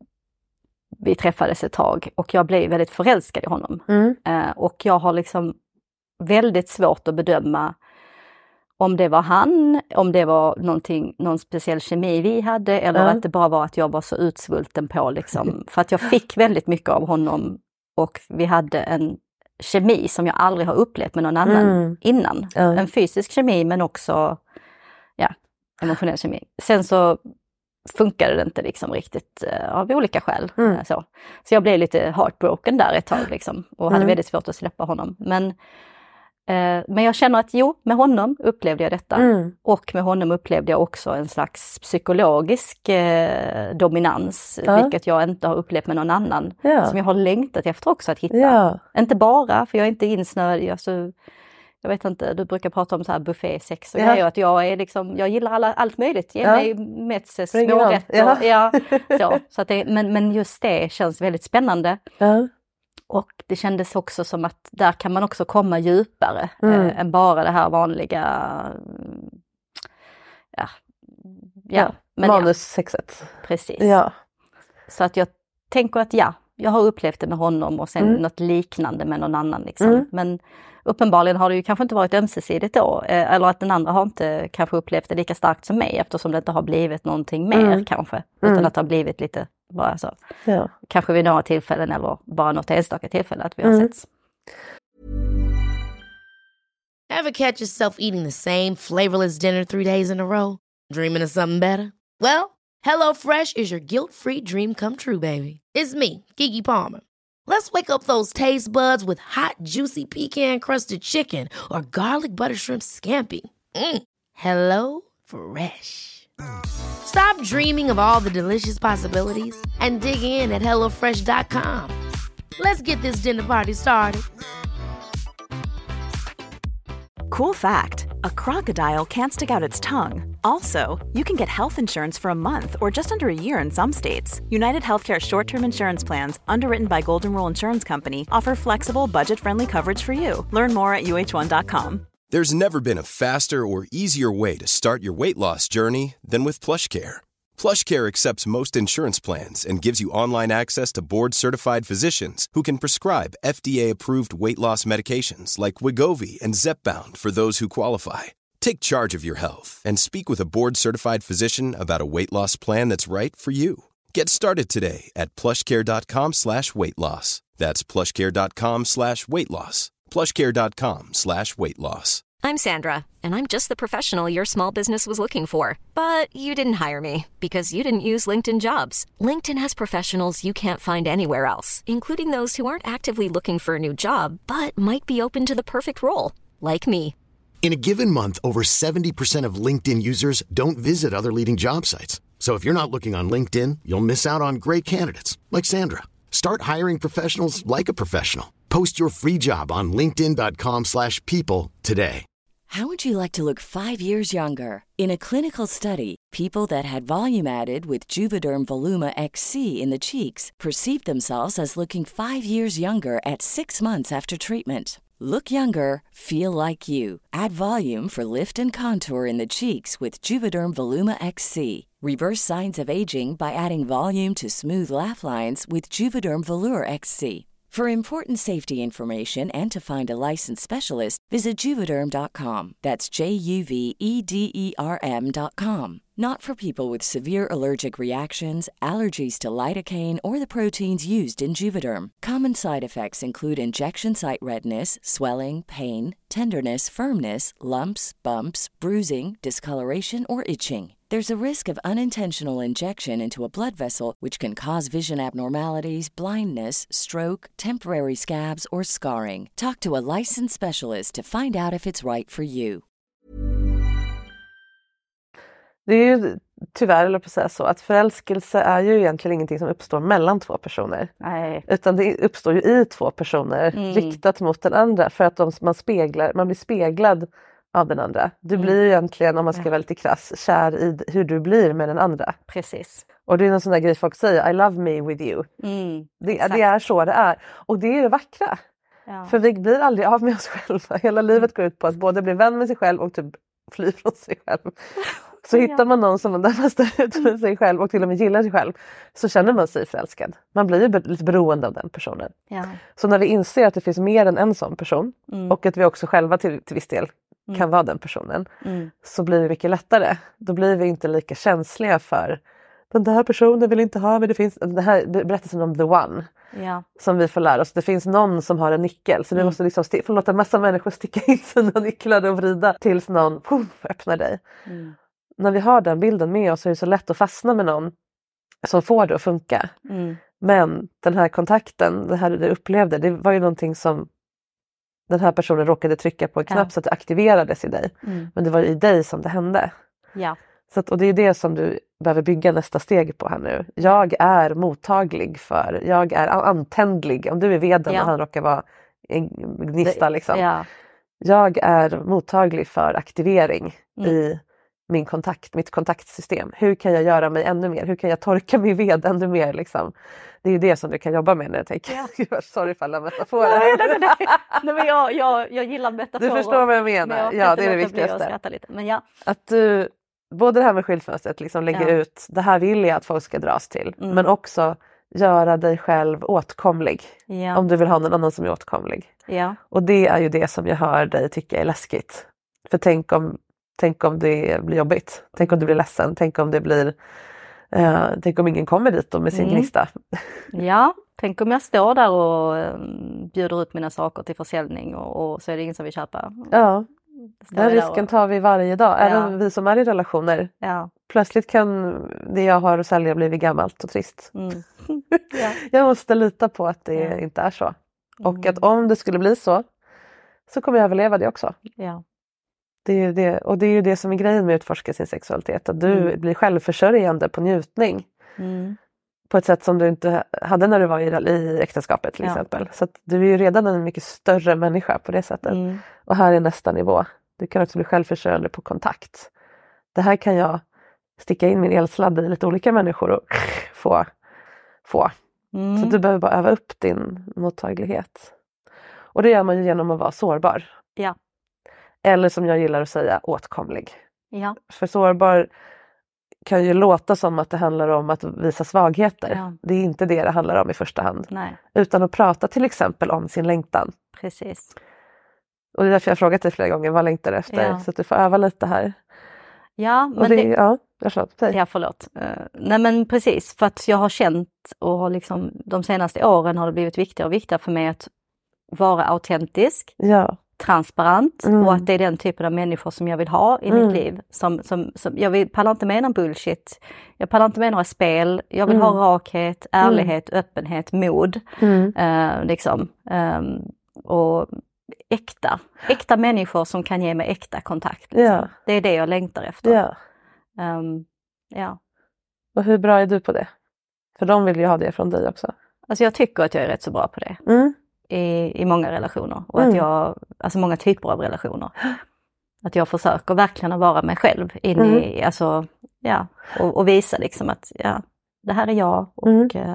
vi träffades ett tag och jag blev väldigt förälskad i honom. Mm. Eh, och jag har liksom väldigt svårt att bedöma om det var han, om det var någonting, någon speciell kemi vi hade eller Mm. att det bara var att jag var så utsvulten på liksom. För att jag fick väldigt mycket av honom och vi hade en kemi som jag aldrig har upplevt med någon annan Mm. innan. Ja. En fysisk kemi men också ja, emotionell kemi. Sen så funkade det inte liksom riktigt uh, av olika skäl. Mm. Uh, så. så jag blev lite heartbroken där ett tag liksom, och hade Mm. väldigt svårt att släppa honom. Men Eh, men jag känner att jo, med honom upplevde jag detta. Mm. Och med honom upplevde jag också en slags psykologisk eh, dominans. Ja. Vilket jag inte har upplevt med någon annan. Ja. Som jag har längtat efter också att hitta. Ja. Inte bara, för jag är inte insnöd. Alltså, jag vet inte, du brukar prata om så här buffésex och Ja. grejer. Att jag är liksom, jag gillar alla, allt möjligt. Ge Ja. mig med Bring it on. smårätter. Ja. Ja. Så, så att det, men, men just det känns väldigt spännande. Ja. Och det kändes också som att där kan man också komma djupare Mm. eh, än bara det här vanliga, ja, ja, men ja, Manussexet. precis. Ja. Så att jag tänker att ja, jag har upplevt det med honom och sen Mm. något liknande med någon annan liksom. Mm. Men uppenbarligen har det ju kanske inte varit ömsesidigt då, eh, eller att den andra har inte kanske upplevt det lika starkt som mig eftersom det inte har blivit någonting mer Mm. kanske, utan Mm. att det har blivit lite bara så. Ja. Kanske vid några tillfällen eller bara något enstaka tillfälle att vi har Mm. setts. Ever catch yourself eating the same flavorless dinner three days in a row? Dreaming of something better? Well, HelloFresh is your guilt-free dream come true, baby. It's me, Keke Palmer. Let's wake up those taste buds with hot, juicy pecan-crusted chicken or garlic butter shrimp scampi. Mm. Hello Fresh. Stop dreaming of all the delicious possibilities and dig in at hello fresh dot com. Let's get this dinner party started. Cool fact, a crocodile can't stick out its tongue. Also, you can get health insurance for a month or just under a year in some states. United Healthcare short-term insurance plans, underwritten by Golden Rule Insurance Company, offer flexible, budget-friendly coverage for you. Learn more at U H one dot com. There's never been a faster or easier way to start your weight loss journey than with PlushCare. PlushCare accepts most insurance plans and gives you online access to board-certified physicians who can prescribe F D A-approved weight loss medications like Wegovy and Zepbound for those who qualify. Take charge of your health and speak with a board-certified physician about a weight loss plan that's right for you. Get started today at plushcare.com slash weight loss. That's plushcare.com slash weight loss. plushcare.com slash weight loss. I'm Sandra, and I'm just the professional your small business was looking for. But you didn't hire me because you didn't use LinkedIn Jobs. LinkedIn has professionals you can't find anywhere else, including those who aren't actively looking for a new job, but might be open to the perfect role, like me. In a given month, over seventy percent of LinkedIn users don't visit other leading job sites. So if you're not looking on LinkedIn, you'll miss out on great candidates like Sandra. Start hiring professionals like a professional. Post your free job on linkedin dot com slash people today. How would you like to look five years younger? In a clinical study, people that had volume added with Juvederm Voluma X C in the cheeks perceived themselves as looking five years younger at six months after treatment. Look younger, feel like you. Add volume for lift and contour in the cheeks with Juvederm Voluma X C. Reverse signs of aging by adding volume to smooth laugh lines with Juvederm Volure X C. For important safety information and to find a licensed specialist, visit Juvederm dot com. That's J U V E D E R M dot com. Not for people with severe allergic reactions, allergies to lidocaine, or the proteins used in Juvederm. Common side effects include injection site redness, swelling, pain, tenderness, firmness, lumps, bumps, bruising, discoloration, or itching. There's a risk of unintentional injection into a blood vessel, which can cause vision abnormalities, blindness, stroke, temporary scabs, or scarring. Talk to a licensed specialist to find out if it's right for you. Det är ju tyvärr, eller precis så, att förälskelse är ju egentligen ingenting som uppstår mellan två personer. Nej. Utan det uppstår ju i två personer, Mm. riktat mot den andra, för att de, man, speglar, man blir speglad av den andra. Du Mm. blir ju egentligen, om man ska Ja. vara lite krass, kär i hur du blir med den andra. Precis. Och det är en sån där grej folk säger, I love me with you. Mm. Det, Exakt. det är så det är. Och det är det vackra. Ja. För vi blir aldrig av med oss själva. Hela livet går ut på att både bli vän med sig själv och typ fly från sig själv. Så Ja. hittar man någon som man där står ut med sig själv och till och med gillar sig själv, så känner man sig förälskad. Man blir ju be- lite beroende av den personen. Ja. Så när vi inser att det finns mer än en sån person, Mm. och att vi också själva till, till viss del Mm. kan vara den personen, Mm. så blir det mycket lättare. Då blir vi inte lika känsliga för den där personen vill inte ha mig. Det finns den här berättelsen om the one Ja. som vi får lära oss. Det finns någon som har en nyckel, så du Mm. måste liksom sti- få låta en massa människor sticka in sina nycklar och vrida tills någon puff, öppnar dig. Mm. När vi har den bilden med oss så är det så lätt att fastna med någon som får det att funka. Mm. Men den här kontakten, det här du upplevde, det var ju någonting som den här personen råkade trycka på en knapp ja. så att det aktiverades i dig. Mm. Men det var i dig som det hände. Ja. Så att, och det är det som du behöver bygga nästa steg på här nu. Jag är mottaglig för, jag är antändlig. Om du är veden ja. och han råkar vara en gnista liksom. Ja. Jag är mottaglig för aktivering mm. i min kontakt, mitt kontaktsystem. Hur kan jag göra mig ännu mer? Hur kan jag torka min ved ännu mer liksom? Det är ju det som du kan jobba med när jag tänker. Ja. Sorry för alla metaforer. Nej, nej, nej, nej. nej men jag, jag, jag gillar metaforer. Du förstår vad jag menar. Jag ja, det är det viktigaste. Lite. Men ja. Att du, både det här med skyltfönstret liksom lägger ja. ut, det här vill jag att folk ska dras till. Mm. Men också göra dig själv åtkomlig. Ja. Om du vill ha någon annan som är åtkomlig. Ja. Och det är ju det som jag hör dig tycka är läskigt. För tänk om, tänk om det blir jobbigt. Tänk om du blir ledsen. Tänk om det blir... Uh, tänk om ingen kommer dit då med sin mm. gnista. Ja, tänk om jag står där och um, bjuder ut mina saker till försäljning och, och så är det ingen som vill köpa. Ja, den risken och... tar vi varje dag. Även ja. vi som är i relationer. Ja. Plötsligt kan det jag har att sälja bli gammalt och trist. Mm. Ja. Jag måste lita på att det ja. inte är så. Och mm. att om det skulle bli så, så kommer jag överleva det också. Ja. Det är ju det, och det är ju det som är grejen med att utforska sin sexualitet. Att du mm. blir självförsörjande på njutning. Mm. På ett sätt som du inte hade när du var i, i äktenskapet till ja. exempel. Så att du är ju redan en mycket större människa på det sättet. Mm. Och här är nästa nivå. Du kan också bli självförsörjande på kontakt. Det här kan jag sticka in min elsladd i lite olika människor och få. få. Mm. Så du behöver bara öva upp din mottaglighet. Och det gör man ju genom att vara sårbar. Ja. Eller som jag gillar att säga, åtkomlig. Ja. För sårbar kan ju låta som att det handlar om att visa svagheter. Ja. Det är inte det det handlar om i första hand. Nej. Utan att prata till exempel om sin längtan. Precis. Och det är därför jag har frågat dig flera gånger, vad längtar du efter? Ja. Så att du får öva lite här. Ja, men och det, det... ja, jag förlåt. Säg. Ja, förlåt. Uh, nej men precis, för att jag har känt och har liksom, de senaste åren har det blivit viktigare och viktigare för mig att vara autentisk. Ja. Transparent mm. och att det är den typen av människor som jag vill ha i mm. mitt liv. Som, som, som, jag vill, pallar inte med någon bullshit. Jag pallar inte med några spel. Jag vill mm. ha rakhet, ärlighet, mm. öppenhet, mod. Mm. Uh, liksom. Um, och äkta. Äkta människor som kan ge mig äkta kontakt. Liksom. Ja. Det är det jag längtar efter. Ja. Um, ja. Och hur bra är du på det? För de vill ju ha det från dig också. Alltså jag tycker att jag är rätt så bra på det. Mm. I, i många relationer. Och mm. att jag, alltså många typer av relationer. Att jag försöker verkligen att vara mig själv. In mm. i, alltså, ja, och, och visa liksom att ja, det här är jag. Och mm. uh,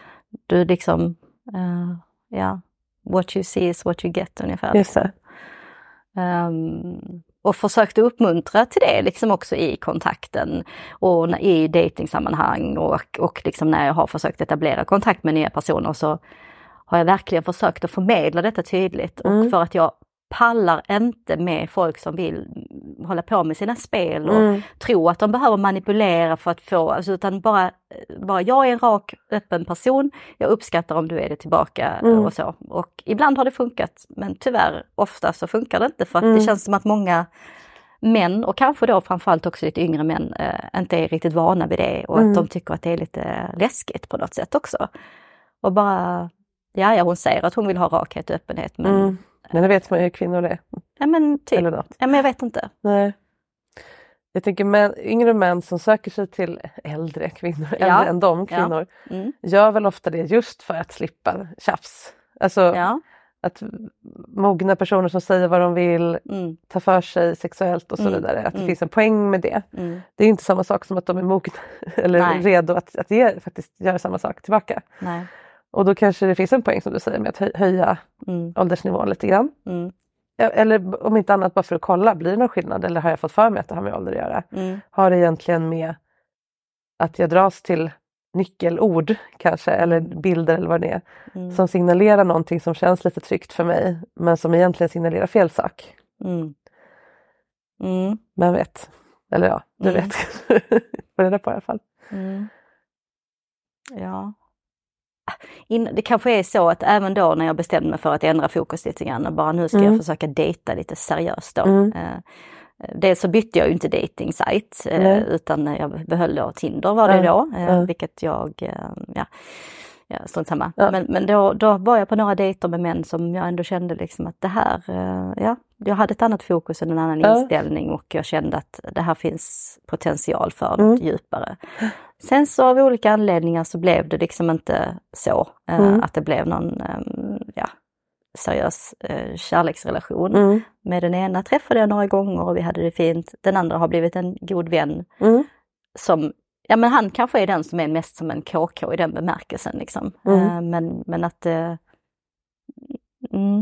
du liksom, uh, ja, what you see is what you get ungefär. Just det. Um, och försökte uppmuntra till det liksom också i kontakten och i datingsammanhang och, och liksom när jag har försökt etablera kontakt med nya personer så har jag verkligen försökt att förmedla detta tydligt. Mm. Och för att jag pallar inte med folk som vill hålla på med sina spel och mm. tro att de behöver manipulera för att få, alltså, utan bara, bara jag är en rak, öppen person. Jag uppskattar om du är det tillbaka mm. och så. Och ibland har det funkat, men tyvärr ofta så funkar det inte för att mm. det känns som att många män och kanske då framförallt också lite yngre män äh, inte är riktigt vana vid det och mm. att de tycker att det är lite läskigt på något sätt också. Och bara, ja, ja hon säger att hon vill ha rakhet och öppenhet, men mm. Men det vet man ju hur kvinnor är. Ja men typ. Eller något. Ja men jag vet inte. Nej. Jag tänker män, yngre män som söker sig till äldre kvinnor, ja. äldre än de kvinnor, ja. mm. gör väl ofta det just för att slippa tjafs. Alltså ja. att mogna personer som säger vad de vill, mm. ta för sig sexuellt och så mm. vidare. Att det mm. finns en poäng med det. Mm. Det är inte samma sak som att de är mogna eller Nej. redo att, att ge, faktiskt göra samma sak tillbaka. Nej. Och då kanske det finns en poäng som du säger med att höja mm. åldersnivån lite grann. Mm. Eller om inte annat bara för att kolla, blir det någon skillnad? Eller har jag fått för mig att det har med ålder att göra? Mm. Har det egentligen med att jag dras till nyckelord kanske, eller bilder eller vad det är. Mm. Som signalerar någonting som känns lite tryggt för mig, men som egentligen signalerar fel sak. Mm. Mm. Men vet. Eller ja, du mm. vet. Vad är det på i alla fall? Mm. Ja. In, det kanske är så att även då när jag bestämde mig för att ändra fokus lite grann och bara nu ska mm. jag försöka dejta lite seriöst då. Mm. Eh, dels så bytte jag ju inte dating-sajt eh, utan jag behöll då Tinder var det mm. då, eh, mm. vilket jag, eh, ja, ja, strunt samma. Ja. Men, men då, då var jag på några dejter med män som jag ändå kände liksom att det här, eh, ja, jag hade ett annat fokus och en annan Ja. inställning och jag kände att det här finns potential för Mm. något djupare. Sen så av olika anledningar så blev det liksom inte så eh, Mm. att det blev någon eh, ja, seriös eh, kärleksrelation. Mm. Med den ena träffade jag några gånger och vi hade det fint. Den andra har blivit en god vän Mm. som, ja men han kanske är den som är mest som en K K i den bemärkelsen liksom. Mm. Eh, men, men att, eh, mm,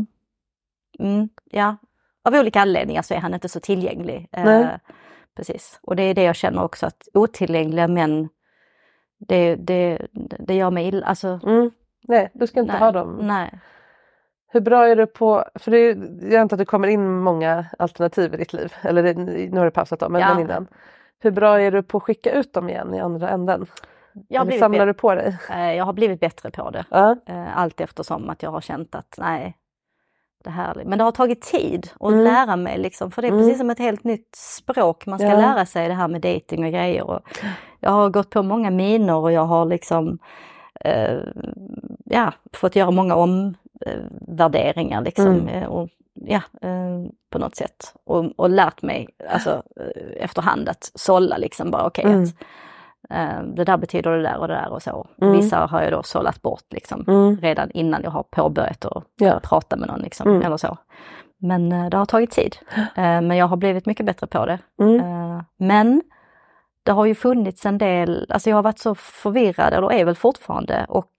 mm, ja, av olika anledningar så är han inte så tillgänglig. Eh, Nej. precis, och det är det jag känner också att otillgängliga män, det, det, det gör mig illa. Alltså, Mm. Nej, du ska inte nej, ha dem. nej. Hur bra är du på, för det är, jag antar att det kommer in många alternativ i ditt liv, eller det, nu har du pausat dem, men, Ja. men innan. Hur bra är du på att skicka ut dem igen i andra änden? Jag har, Eller blivit samlar bättre, du på dig? eh, jag har blivit bättre på det. Ja. Eh, allt eftersom att jag har känt att nej, det här, men det har tagit tid att Mm. lära mig liksom, för det är Mm. precis som ett helt nytt språk man ska Ja. lära sig det här med dating och grejer. Och jag har gått på många minor och jag har liksom eh, ja, fått göra många omvärderingar liksom, Mm. eh, och, ja, eh, på något sätt och, och lärt mig alltså, eh, efterhand att sålla liksom bara okej, Mm. att eh, det där betyder det där och det där och så. Mm. Vissa har jag då sållat bort liksom, Mm. redan innan jag har påbörjat att Ja. prata med någon liksom, Mm. eller så. Men eh, det har tagit tid. Eh, men jag har blivit mycket bättre på det. Mm. Eh, men det har ju funnits en del, alltså jag har varit så förvirrad, eller är väl fortfarande, och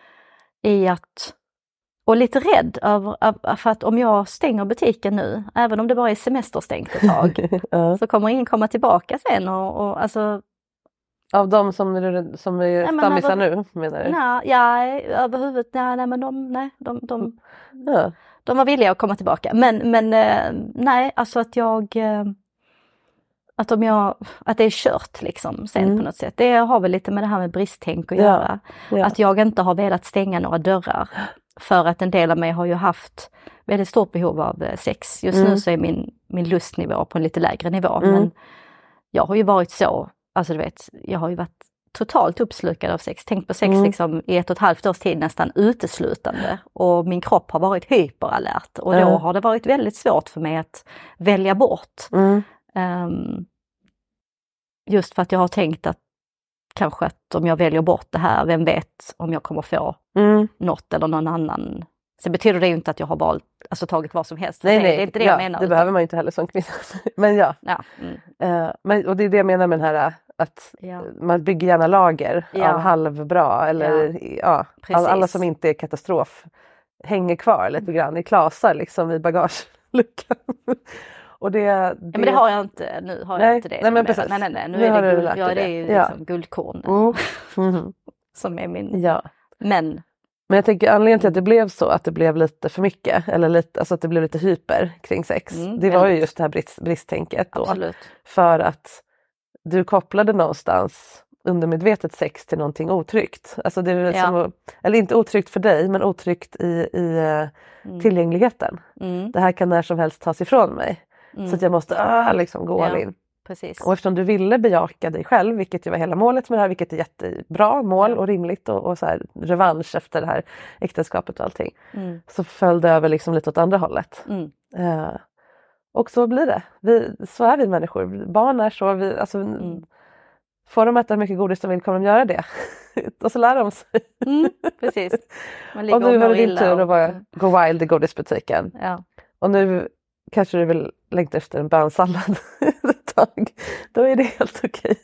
i att, och lite rädd över, över för att om jag stänger butiken nu, även om det bara är semesterstängt ett tag, Ja. så kommer ingen komma tillbaka sen och, och alltså, Av de som, är- som är Nej, men stammisar över- nu, menar du? nej, ja, överhuvudtaget, nej, nej men de, nej, de, de, Ja. de var villiga att komma tillbaka. Men, men eh, nej, alltså att jag, eh, att om jag, att det är kört liksom sen Mm. på något sätt. Det har väl lite med det här med bristtänk att Ja, göra. ja. Att jag inte har velat stänga några dörrar. För att en del av mig har ju haft väldigt stort behov av eh, sex. Just Mm. nu så är min, min lustnivå på en lite lägre nivå. Mm. Men jag har ju varit så, alltså du vet, jag har ju varit totalt uppslukad av sex. Tänkt på sex Mm. liksom i ett och ett halvt års tid nästan uteslutande. Och min kropp har varit hyperalert. Och då Ja. har det varit väldigt svårt för mig att välja bort. Mm. Um, just för att jag har tänkt att kanske att om jag väljer bort det här, vem vet om jag kommer få Mm. något eller någon annan. Så betyder det ju inte att jag har valt, alltså tagit vad som helst. Nej, det, nej, det är inte det ja, jag menar. det utan- behöver man ju inte heller som kvinna. Men ja, Ja, mm, eh, men, och det är det jag menar med den här att ja, man bygger gärna lager Ja. av halvbra eller ja, all, Precis. alla som inte är katastrof hänger kvar lite grann i klasar liksom i bagageluckan. Och det, det, ja, men det har jag inte, nu har Nej, jag inte det. nej, men numera. precis. nej, nej, nej, nu, Nu har är det, du guld, lärt ja, dig det det. är ju Ja. liksom guldkorn Mm. Mm. som är min, Ja. men Men jag tänker anledningen till att det blev så, att det blev lite för mycket eller lite, alltså att det blev lite hyper kring sex. Mm, det var ju väldigt. just det här brist, bristtänket då. absolut. För att du kopplade någonstans undermedvetet sex till någonting otryggt. Alltså det är Ja. som, att- eller inte otryggt för dig, men otryggt i, i eh, Mm. tillgängligheten. Mm, Det här kan när som helst tas ifrån mig. mm, Så att jag måste ah, liksom gå Ja. all in. precis. Och eftersom du ville bejaka dig själv, vilket ju var hela målet med det här, vilket är jättebra mål Ja. och rimligt och, och så här, revansch efter det här äktenskapet och allting. Mm, Så föll det över liksom lite åt andra hållet. mm, Eh, och så blir det. Vi, så är vi människor. Barn är så. Vi, alltså, Mm. Får de äta hur mycket godis de vill kommer de göra det. Och så lär de sig. mm, precis. Man ligger Och nu var det mår din illa tur att och- vara, gå wild i godisbutiken. Ja. Och nu kanske du vill längta efter en bönsallad ett tag. Då är det helt okej.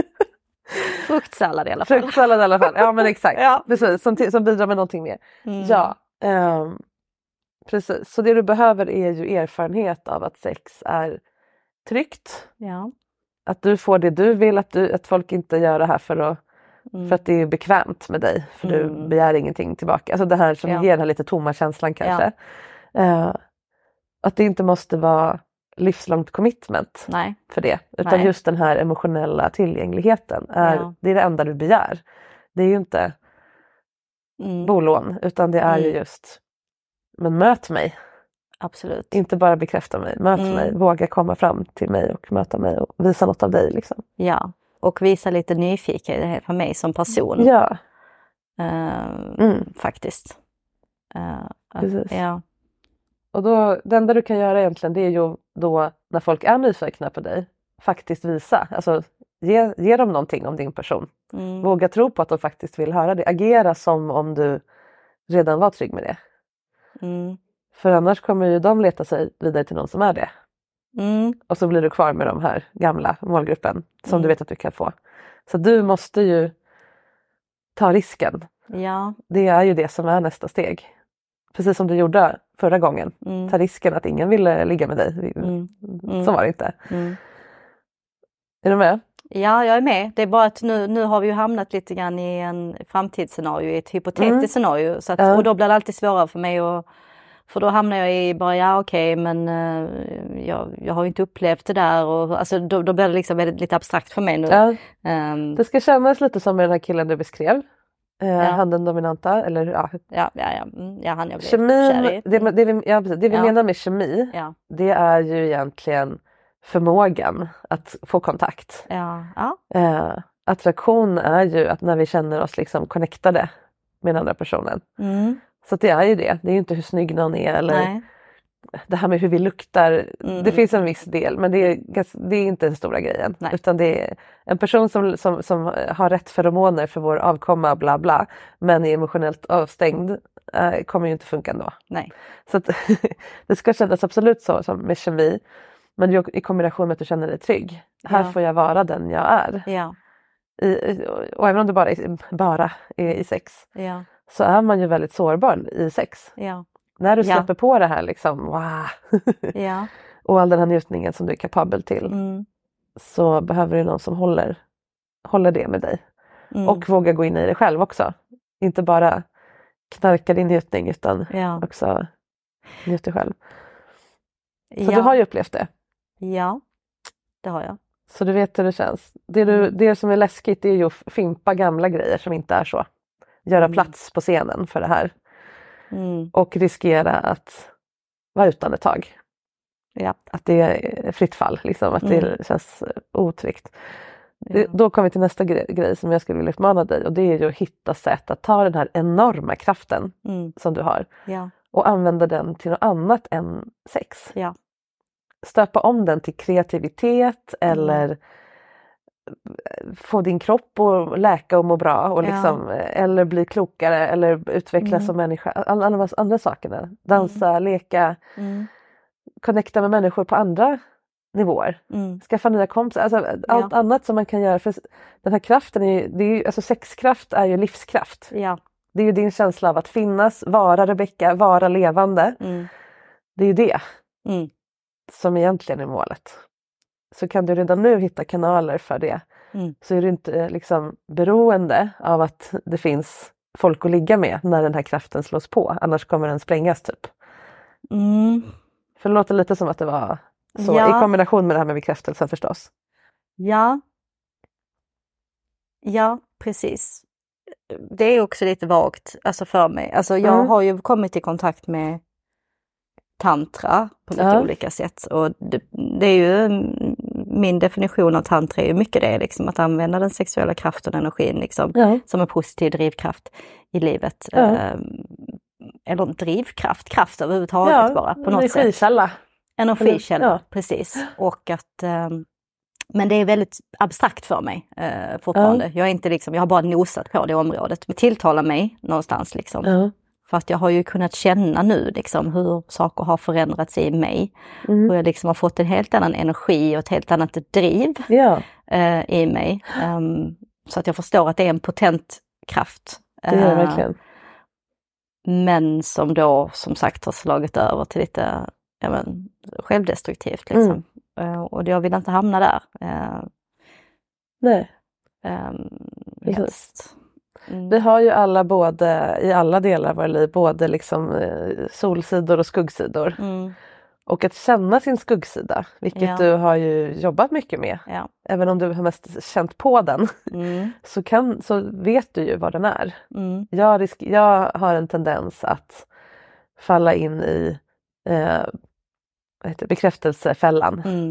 Fruktsallad i alla fall. Fruktsallad i alla fall. Ja men exakt. Ja. Precis, som, till- som bidrar med någonting mer. Mm. Ja, ehm, precis. Så det du behöver är ju erfarenhet av att sex är tryggt. Ja. Att du får det du vill, att, du, att folk inte gör det här för att, Mm. för att det är bekvämt med dig. För du Mm. begär ingenting tillbaka. Alltså det här som Ja. ger den här lite tomma känslan kanske. Eh, att det inte måste vara livslångt commitment Nej. för det. Utan Nej. just den här emotionella tillgängligheten. Är, Ja. Det är det enda du begär. Det är ju inte Mm. bolån utan det är ju Mm. just men möt mig. Absolut. Inte bara bekräfta mig. Möt Mm. mig. Våga komma fram till mig och möta mig och visa något av dig. Liksom. Ja. Och visa lite nyfikenhet på mig som person. Ja. Uh, Mm. Faktiskt. Uh, Precis. Ja. Och då, det enda du kan göra egentligen det är ju då när folk är nyfikna på dig faktiskt visa, alltså ge, ge dem någonting om din person. Mm. Våga tro på att de faktiskt vill höra det. Agera som om du redan var trygg med det. Mm. För annars kommer ju de leta sig vidare till någon som är det. Mm. Och så blir du kvar med de här gamla målgruppen som Mm. du vet att du kan få. Så du måste ju ta risken. Ja. Det är ju det som är nästa steg. Precis som du gjorde förra gången. Mm. Ta risken att ingen ville ligga med dig. Mm. Mm. Så var det inte. Mm. Är du med? Ja, jag är med. Det är bara att nu, nu har vi ju hamnat lite grann i en framtidsscenario, i ett hypotetiskt Mm. scenario. Så att, Ja. Och då blir det alltid svårare för mig. Och, för då hamnar jag i bara, ja okej, okay, men uh, jag, jag har ju inte upplevt det där. Och, alltså, då, då blir det liksom väldigt, lite abstrakt för mig nu. Ja. Um, Det ska kännas lite som med den här killen du beskrev. Eh, Ja. Han den dominanta. Eller, ja. ja, ja, ja. Mm, ja, han jag blev Kemin, kär i. det, det vi, ja, precis. det vi Ja. menar med kemi. Ja, Det är ju egentligen förmågan att få kontakt. ja, ja. Eh, attraktion är ju att när vi känner oss liksom connectade med den andra personen. Mm. Så att det är ju det. Det är ju inte hur snygg någon är eller Nej. det här med hur vi luktar. Mm. Det finns en viss del men det är, gans- det är inte den stora grejen. Nej. Utan det är en person som, som, som har rätt feromoner för vår avkomma bla bla. Men är emotionellt avstängd eh, kommer ju inte funka ändå. Nej. Så att, det ska kännas absolut så som med kemi. Men ju i kombination med att du känner dig trygg. Här Ja. får jag vara den jag är. Ja, I, i- och även om det bara är, bara är i sex. ja, Så är man ju väldigt sårbar i sex. ja, När du Ja. släpper på det här liksom. Wow. ja. och all den här njutningen som du är kapabel till. Mm. Så behöver du någon som håller, håller det med dig. Mm. Och våga gå in i det själv också. Inte bara knarka din njutning utan ja. också njuta själv. Så ja. du har ju upplevt det. Ja, det har jag. Så du vet hur det känns. Det, du, det som är läskigt det är ju att fimpa gamla grejer som inte är så. Göra Mm. plats på scenen för det här. Mm. Och riskera att vara utan ett tag. Ja. Att det är fritt fall. Liksom, att Mm. det känns otryggt. Ja. Det, då kommer vi till nästa grej, grej som jag skulle vilja uppmana dig. Och det är ju att hitta sätt att ta den här enorma kraften Mm. som du har. Ja. Och använda den till något annat än sex. Ja. Stöpa om den till kreativitet Mm. eller få din kropp att läka och må bra. Och Ja. liksom, eller bli klokare eller utvecklas Mm. som människa. Alla alla de andra sakerna. Dansa, leka, Mm. connecta med människor på andra nivåer. Mm. Skaffa nya kompisar. Alltså, allt annat som man kan göra. För den här kraften, är ju, det är ju, alltså sexkraft är ju livskraft. Ja. Det är ju din känsla av att finnas, vara Rebecka, vara levande. Mm. Det är ju det Mm. som egentligen är målet. Så kan du redan nu hitta kanaler för det. Mm. Så är du inte eh, liksom beroende av att det finns folk att ligga med när den här kraften slås på. Annars kommer den sprängas typ. Mm. För det låter lite som att det var så Ja. i kombination med det här med bekräftelsen förstås. Ja. Ja, precis. Det är också lite vagt alltså för mig. Alltså jag Mm. har ju kommit i kontakt med tantra på lite Ja. olika sätt. Och det, det är ju min definition av tantra är ju mycket det, liksom, att använda den sexuella kraften och energin liksom, Ja. som en positiv drivkraft i livet. Ja. Eh, eller drivkraft, kraft överhuvudtaget bara på något sätt. Energikälla. Energikälla, Ja. precis. Och att, eh, men det är väldigt abstrakt för mig eh, fortfarande. Ja. Jag är inte liksom, jag har bara nosat på det området. Det tilltalar mig någonstans liksom. Ja. För att jag har ju kunnat känna nu liksom hur saker har förändrats i mig. Mm. Och jag liksom har fått en helt annan energi och ett helt annat driv Ja, eh, i mig. Um, så att jag förstår att det är en potent kraft. det är det Eh, verkligen. Men som då som sagt har slagit över till lite ja, men, självdestruktivt. Liksom. Mm. Eh, och jag vill inte hamna där. Uh, Nej. um, Precis. helst. Mm. Vi har ju alla både i alla delar av våra liv både liksom eh, solsidor och skuggsidor. Mm. Och att känna sin skuggsida, vilket Ja. du har ju jobbat mycket med. Ja. Även om du har mest känt på den Mm. så, kan, så vet du ju vad den är. Mm. Jag, risk, jag har en tendens att falla in i eh, vad heter det, bekräftelsefällan. Mm.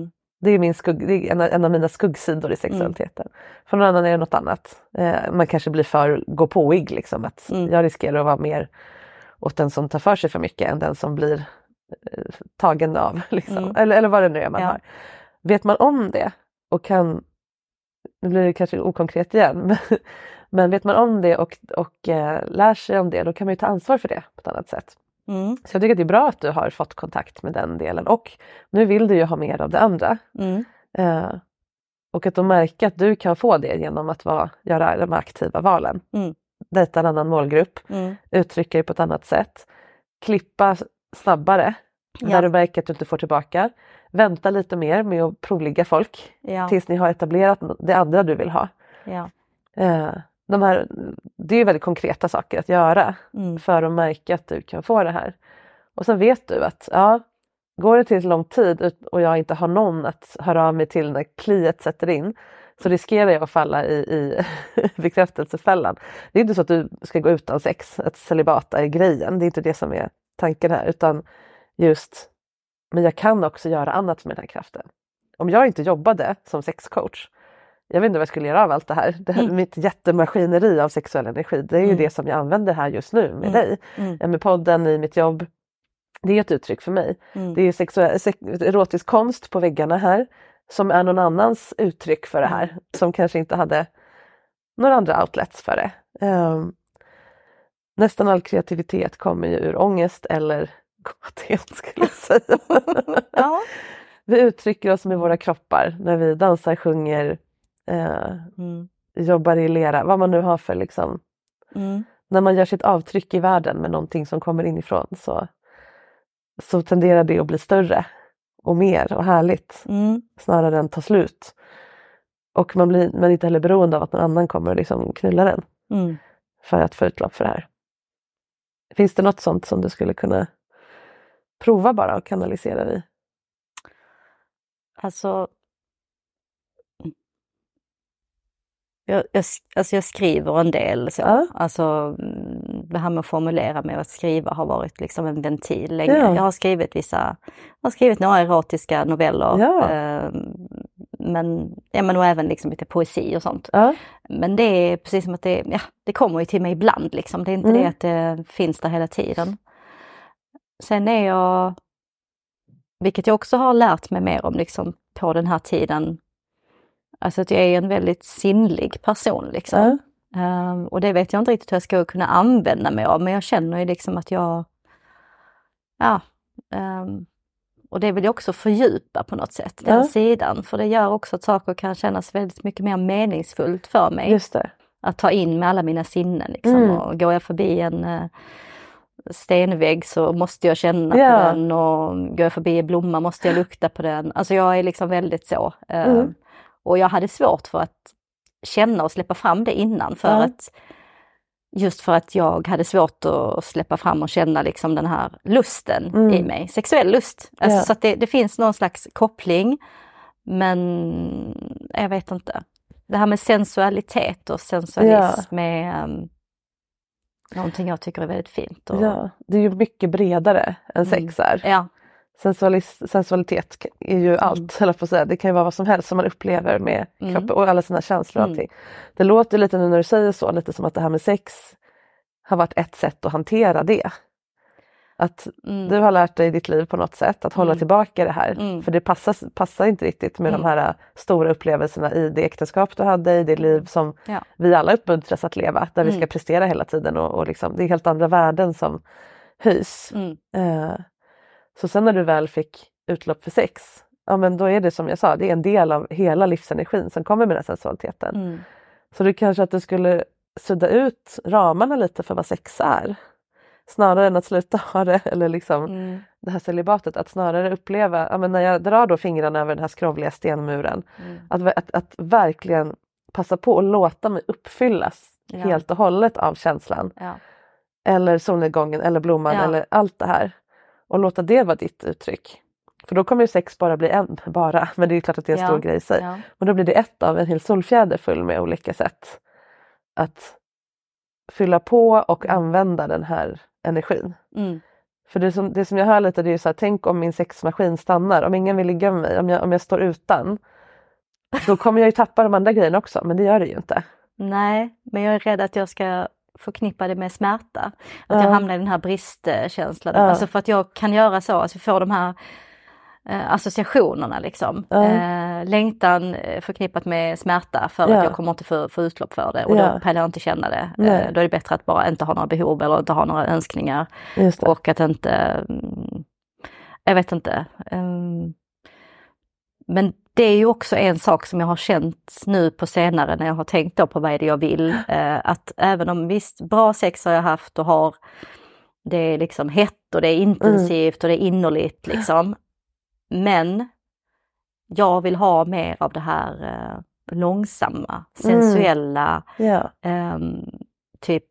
Det är, min skugg, det är en, en av mina skuggsidor i sexualiteten. Mm. För någon annan är det något annat. Eh, man kanske blir för gå påig liksom. Att mm. jag riskerar att vara mer åt den som tar för sig för mycket än den som blir eh, tagen av. Liksom. Mm. Eller, eller vad det nu är man ja. har. Vet man om det och kan, nu blir det kanske okonkret igen, men, men vet man om det och, och eh, lär sig om det, då kan man ju ta ansvar för det på ett annat sätt. Mm. Så jag tycker att det är bra att du har fått kontakt med den delen och nu vill du ju ha mer av det andra. Mm. Eh, och att de märker att du kan få det genom att vara, göra de aktiva valen. Mm. Dejta en annan målgrupp, mm. uttrycka det på ett annat sätt, klippa snabbare ja. när du märker att du inte får tillbaka. Vänta lite mer med att provligga folk ja. tills ni har etablerat det andra du vill ha. Ja. Eh, de här, det är väldigt konkreta saker att göra mm. för att märka att du kan få det här. Och sen vet du att ja, går det till lång tid och jag inte har någon att höra av mig till när kliet sätter in, så riskerar jag att falla i, i bekräftelsefällan. Det är inte så att du ska gå utan sex, att celibat är grejen. Det är inte det som är tanken här, utan just, men jag kan också göra annat med den här kraften. Om jag inte jobbade som sexcoach, jag vet inte vad jag skulle göra av allt det här. Det här mm. Mitt jättemaskineri av sexuell energi, det är ju mm. det som jag använder här just nu med mm. dig. Mm. Med podden, i mitt jobb. Det är ett uttryck för mig. Mm. Det är sexuell, sex, erotisk konst på väggarna här. Som är någon annans uttryck för det här. Mm. Som kanske inte hade några andra outlets för det. Um, nästan all kreativitet kommer ju ur ångest eller kåthet skulle jag säga. Ja. Vi uttrycker oss med våra kroppar när vi dansar, sjunger, eh, mm. jobbar i lera, vad man nu har för liksom. Mm. När man gör sitt avtryck i världen med någonting som kommer inifrån så, så tenderar det att bli större och mer och härligt mm. snarare än ta slut. Och man blir man är inte heller beroende av att någon annan kommer och liksom knulla den mm. för att få utlopp för det här. Finns det något sånt som du skulle kunna prova bara och kanalisera i? Alltså jag, jag, alltså jag skriver en del så. Ja. Alltså det här med att formulera med att skriva har varit liksom en ventil länge. Ja. Jag har skrivit vissa, jag har skrivit några erotiska noveller. Ja. Eh, men, ja, men och även liksom lite poesi och sånt. Ja. Men det är precis som att det, ja, det kommer ju till mig ibland liksom. Det är inte mm. det att det finns där hela tiden. Sen är jag, vilket jag också har lärt mig mer om liksom på den här tiden, alltså att jag är en väldigt sinnlig person liksom. Mm. Um, och det vet jag inte riktigt hur jag ska kunna använda mig av, men jag känner ju liksom att jag, ja, um, och det vill jag också fördjupa på något sätt, den mm. sidan, för det gör också att saker kan kännas väldigt mycket mer meningsfullt för mig. Just det. Att ta in med alla mina sinnen liksom, mm. och går jag förbi en uh, stenvägg så måste jag känna yeah. på den, och går jag förbi en blomma måste jag lukta på den. Alltså jag är liksom väldigt så. Mm. Uh, och jag hade svårt för att känna och släppa fram det innan. För mm. att, just för att jag hade svårt att släppa fram och känna liksom den här lusten mm. i mig. Sexuell lust. Alltså, yeah. Så att det, det finns någon slags koppling. Men jag vet inte. Det här med sensualitet och sensualism yeah. är um, någonting jag tycker är väldigt fint. Och... Ja, det är ju mycket bredare än sex är. Mm. Ja. Sensualis- sensualitet är ju allt, mm. eller på att säga. Det kan ju vara vad som helst som man upplever med mm. kroppen och alla sina känslor och allting. Mm. Det låter lite nu när du säger så, lite som att det här med sex har varit ett sätt att hantera det. Att mm. du har lärt dig i ditt liv på något sätt att hålla mm. tillbaka det här. Mm. För det passar, passar inte riktigt med mm. de här stora upplevelserna i det äktenskap du hade, i det liv som ja. vi alla uppmuntras att leva. Där mm. vi ska prestera hela tiden och, och liksom, det är helt andra värden som höjs. Mm. Uh, så sen när du väl fick utlopp för sex, ja men då är det som jag sa, det är en del av hela livsenergin som kommer med den sensualiteten. Mm. Så det kanske att du skulle sudda ut ramarna lite för vad sex är. Snarare än att sluta ha det, eller liksom mm. det här celibatet, att snarare uppleva, ja men när jag drar då fingrarna över den här skrovliga stenmuren, mm. att, att, att verkligen passa på att låta mig uppfyllas ja. helt och hållet av känslan. Ja. Eller solnedgången, eller blomman, ja. eller allt det här. Och låta det vara ditt uttryck. För då kommer ju sex bara bli en, bara, men det är ju klart att det är en ja. stor grej i sig. Ja. Men då blir det ett av en hel solfjäder full med olika sätt att fylla på och använda den här energin. Mm. För det som, det som jag hör lite, det är ju så här, tänk om min sexmaskin stannar, om ingen vill ligga med mig, om jag, om jag står utan, då kommer jag ju tappa de andra grejerna också, men det gör det ju inte. Nej, men jag är rädd att jag ska förknippa det med smärta. Att Ja. jag hamnar i den här bristkänslan. Ja. Alltså för att jag kan göra så, alltså får de här eh, associationerna liksom. Ja. Eh, längtan eh, förknippat med smärta för Ja. att jag kommer inte få, få utlopp för det. Och Ja. då pallar jag inte känna det. Nej. Eh, då är det bättre att bara inte ha några behov eller inte ha några önskningar. Just det. Och att inte, mm, jag vet inte. Um, men det är ju också en sak som jag har känt nu på senare när jag har tänkt då på vad är det jag vill. Eh, att även om visst, bra sex har jag haft och har, det är liksom hett och det är intensivt mm. och det är innerligt liksom. Men jag vill ha mer av det här eh, långsamma, sensuella, mm. yeah. eh, typ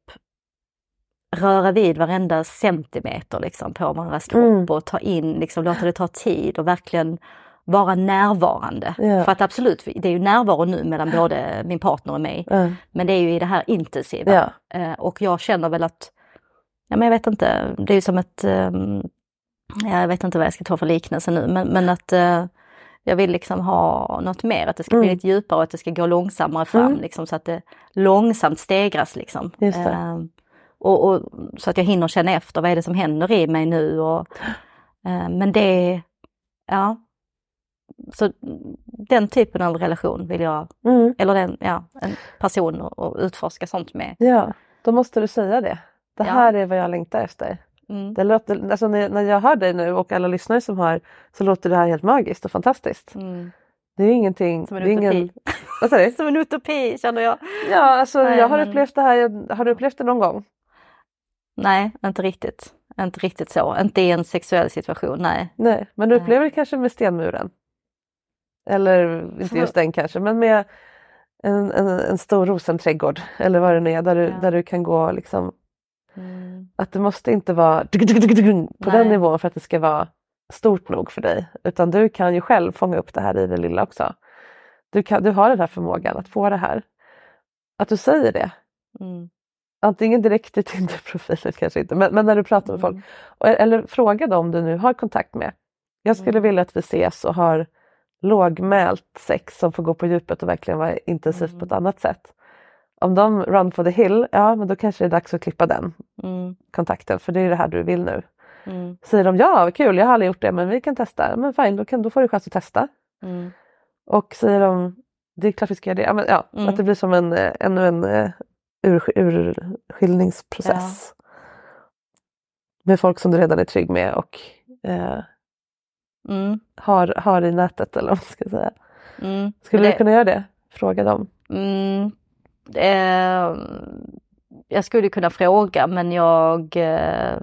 röra vid varenda centimeter liksom på varandras kropp mm. och ta in, liksom låta det ta tid och verkligen vara närvarande. Yeah. För att absolut, det är ju närvaro nu mellan både min partner och mig. Mm. Men det är ju i det här intensiva. Yeah. Eh, och jag känner väl att, ja men jag vet inte, det är ju som ett, um, jag vet inte vad jag ska ta för liknelse nu, men, men att uh, jag vill liksom ha något mer, att det ska bli mm. lite djupare och att det ska gå långsammare fram, mm. liksom, så att det långsamt stegras liksom. Just det. Uh, och, och, så att jag hinner känna efter, vad är det som händer i mig nu? Och, uh, men det, ja, så den typen av relation vill jag, mm. eller den, ja, en person och, och utforska sånt med. Ja, då måste du säga det. Det här ja. är vad jag längtar efter. Mm. Det låter, alltså när, när jag hör dig nu och alla lyssnare som hör, så låter det här helt magiskt och fantastiskt. Mm. Det är ingenting... Som en det är utopi. Ingen, vad sa du? Som en utopi känner jag. Ja, alltså Nej, jag har men... upplevt det här. Jag, har du upplevt det någon gång? Nej, inte riktigt. Inte riktigt så. Inte i en sexuell situation, nej. Nej, men du upplever det kanske med stenmuren. Eller inte just den kanske, men med en, en, en stor rosenträdgård. Eller vad det nu är, där du, ja. där du kan gå liksom... Mm. Att det måste inte vara på Nej. den nivån för att det ska vara stort nog för dig. Utan du kan ju själv fånga upp det här i det lilla också. Du, kan, du har den här förmågan att få det här. Att du säger det. Mm. Antingen direkt i Tinder-profilen kanske inte. Men, men när du pratar med folk. Mm. Eller fråga dem du nu har kontakt med. Jag skulle mm. vilja att vi ses och har lågmält sex som får gå på djupet och verkligen vara intensivt mm. på ett annat sätt. Om de run for the hill, ja men då kanske det är dags att klippa den mm. kontakten. För det är det här du vill nu. Mm. Säger de, ja kul, jag har aldrig gjort det men vi kan testa. Men fine, då, kan, då får du chans att testa. Mm. Och säger de, det är klart vi ska göra det. Ja, men, ja mm. att det blir som en, ännu en uh, ur, urskiljningsprocess. Ja. Med folk som du redan är trygg med och uh, mm. har, har i nätet eller vad man ska säga. Mm. Skulle det... du kunna göra det? Fråga dem. Mm. Eh, jag skulle kunna fråga men jag eh,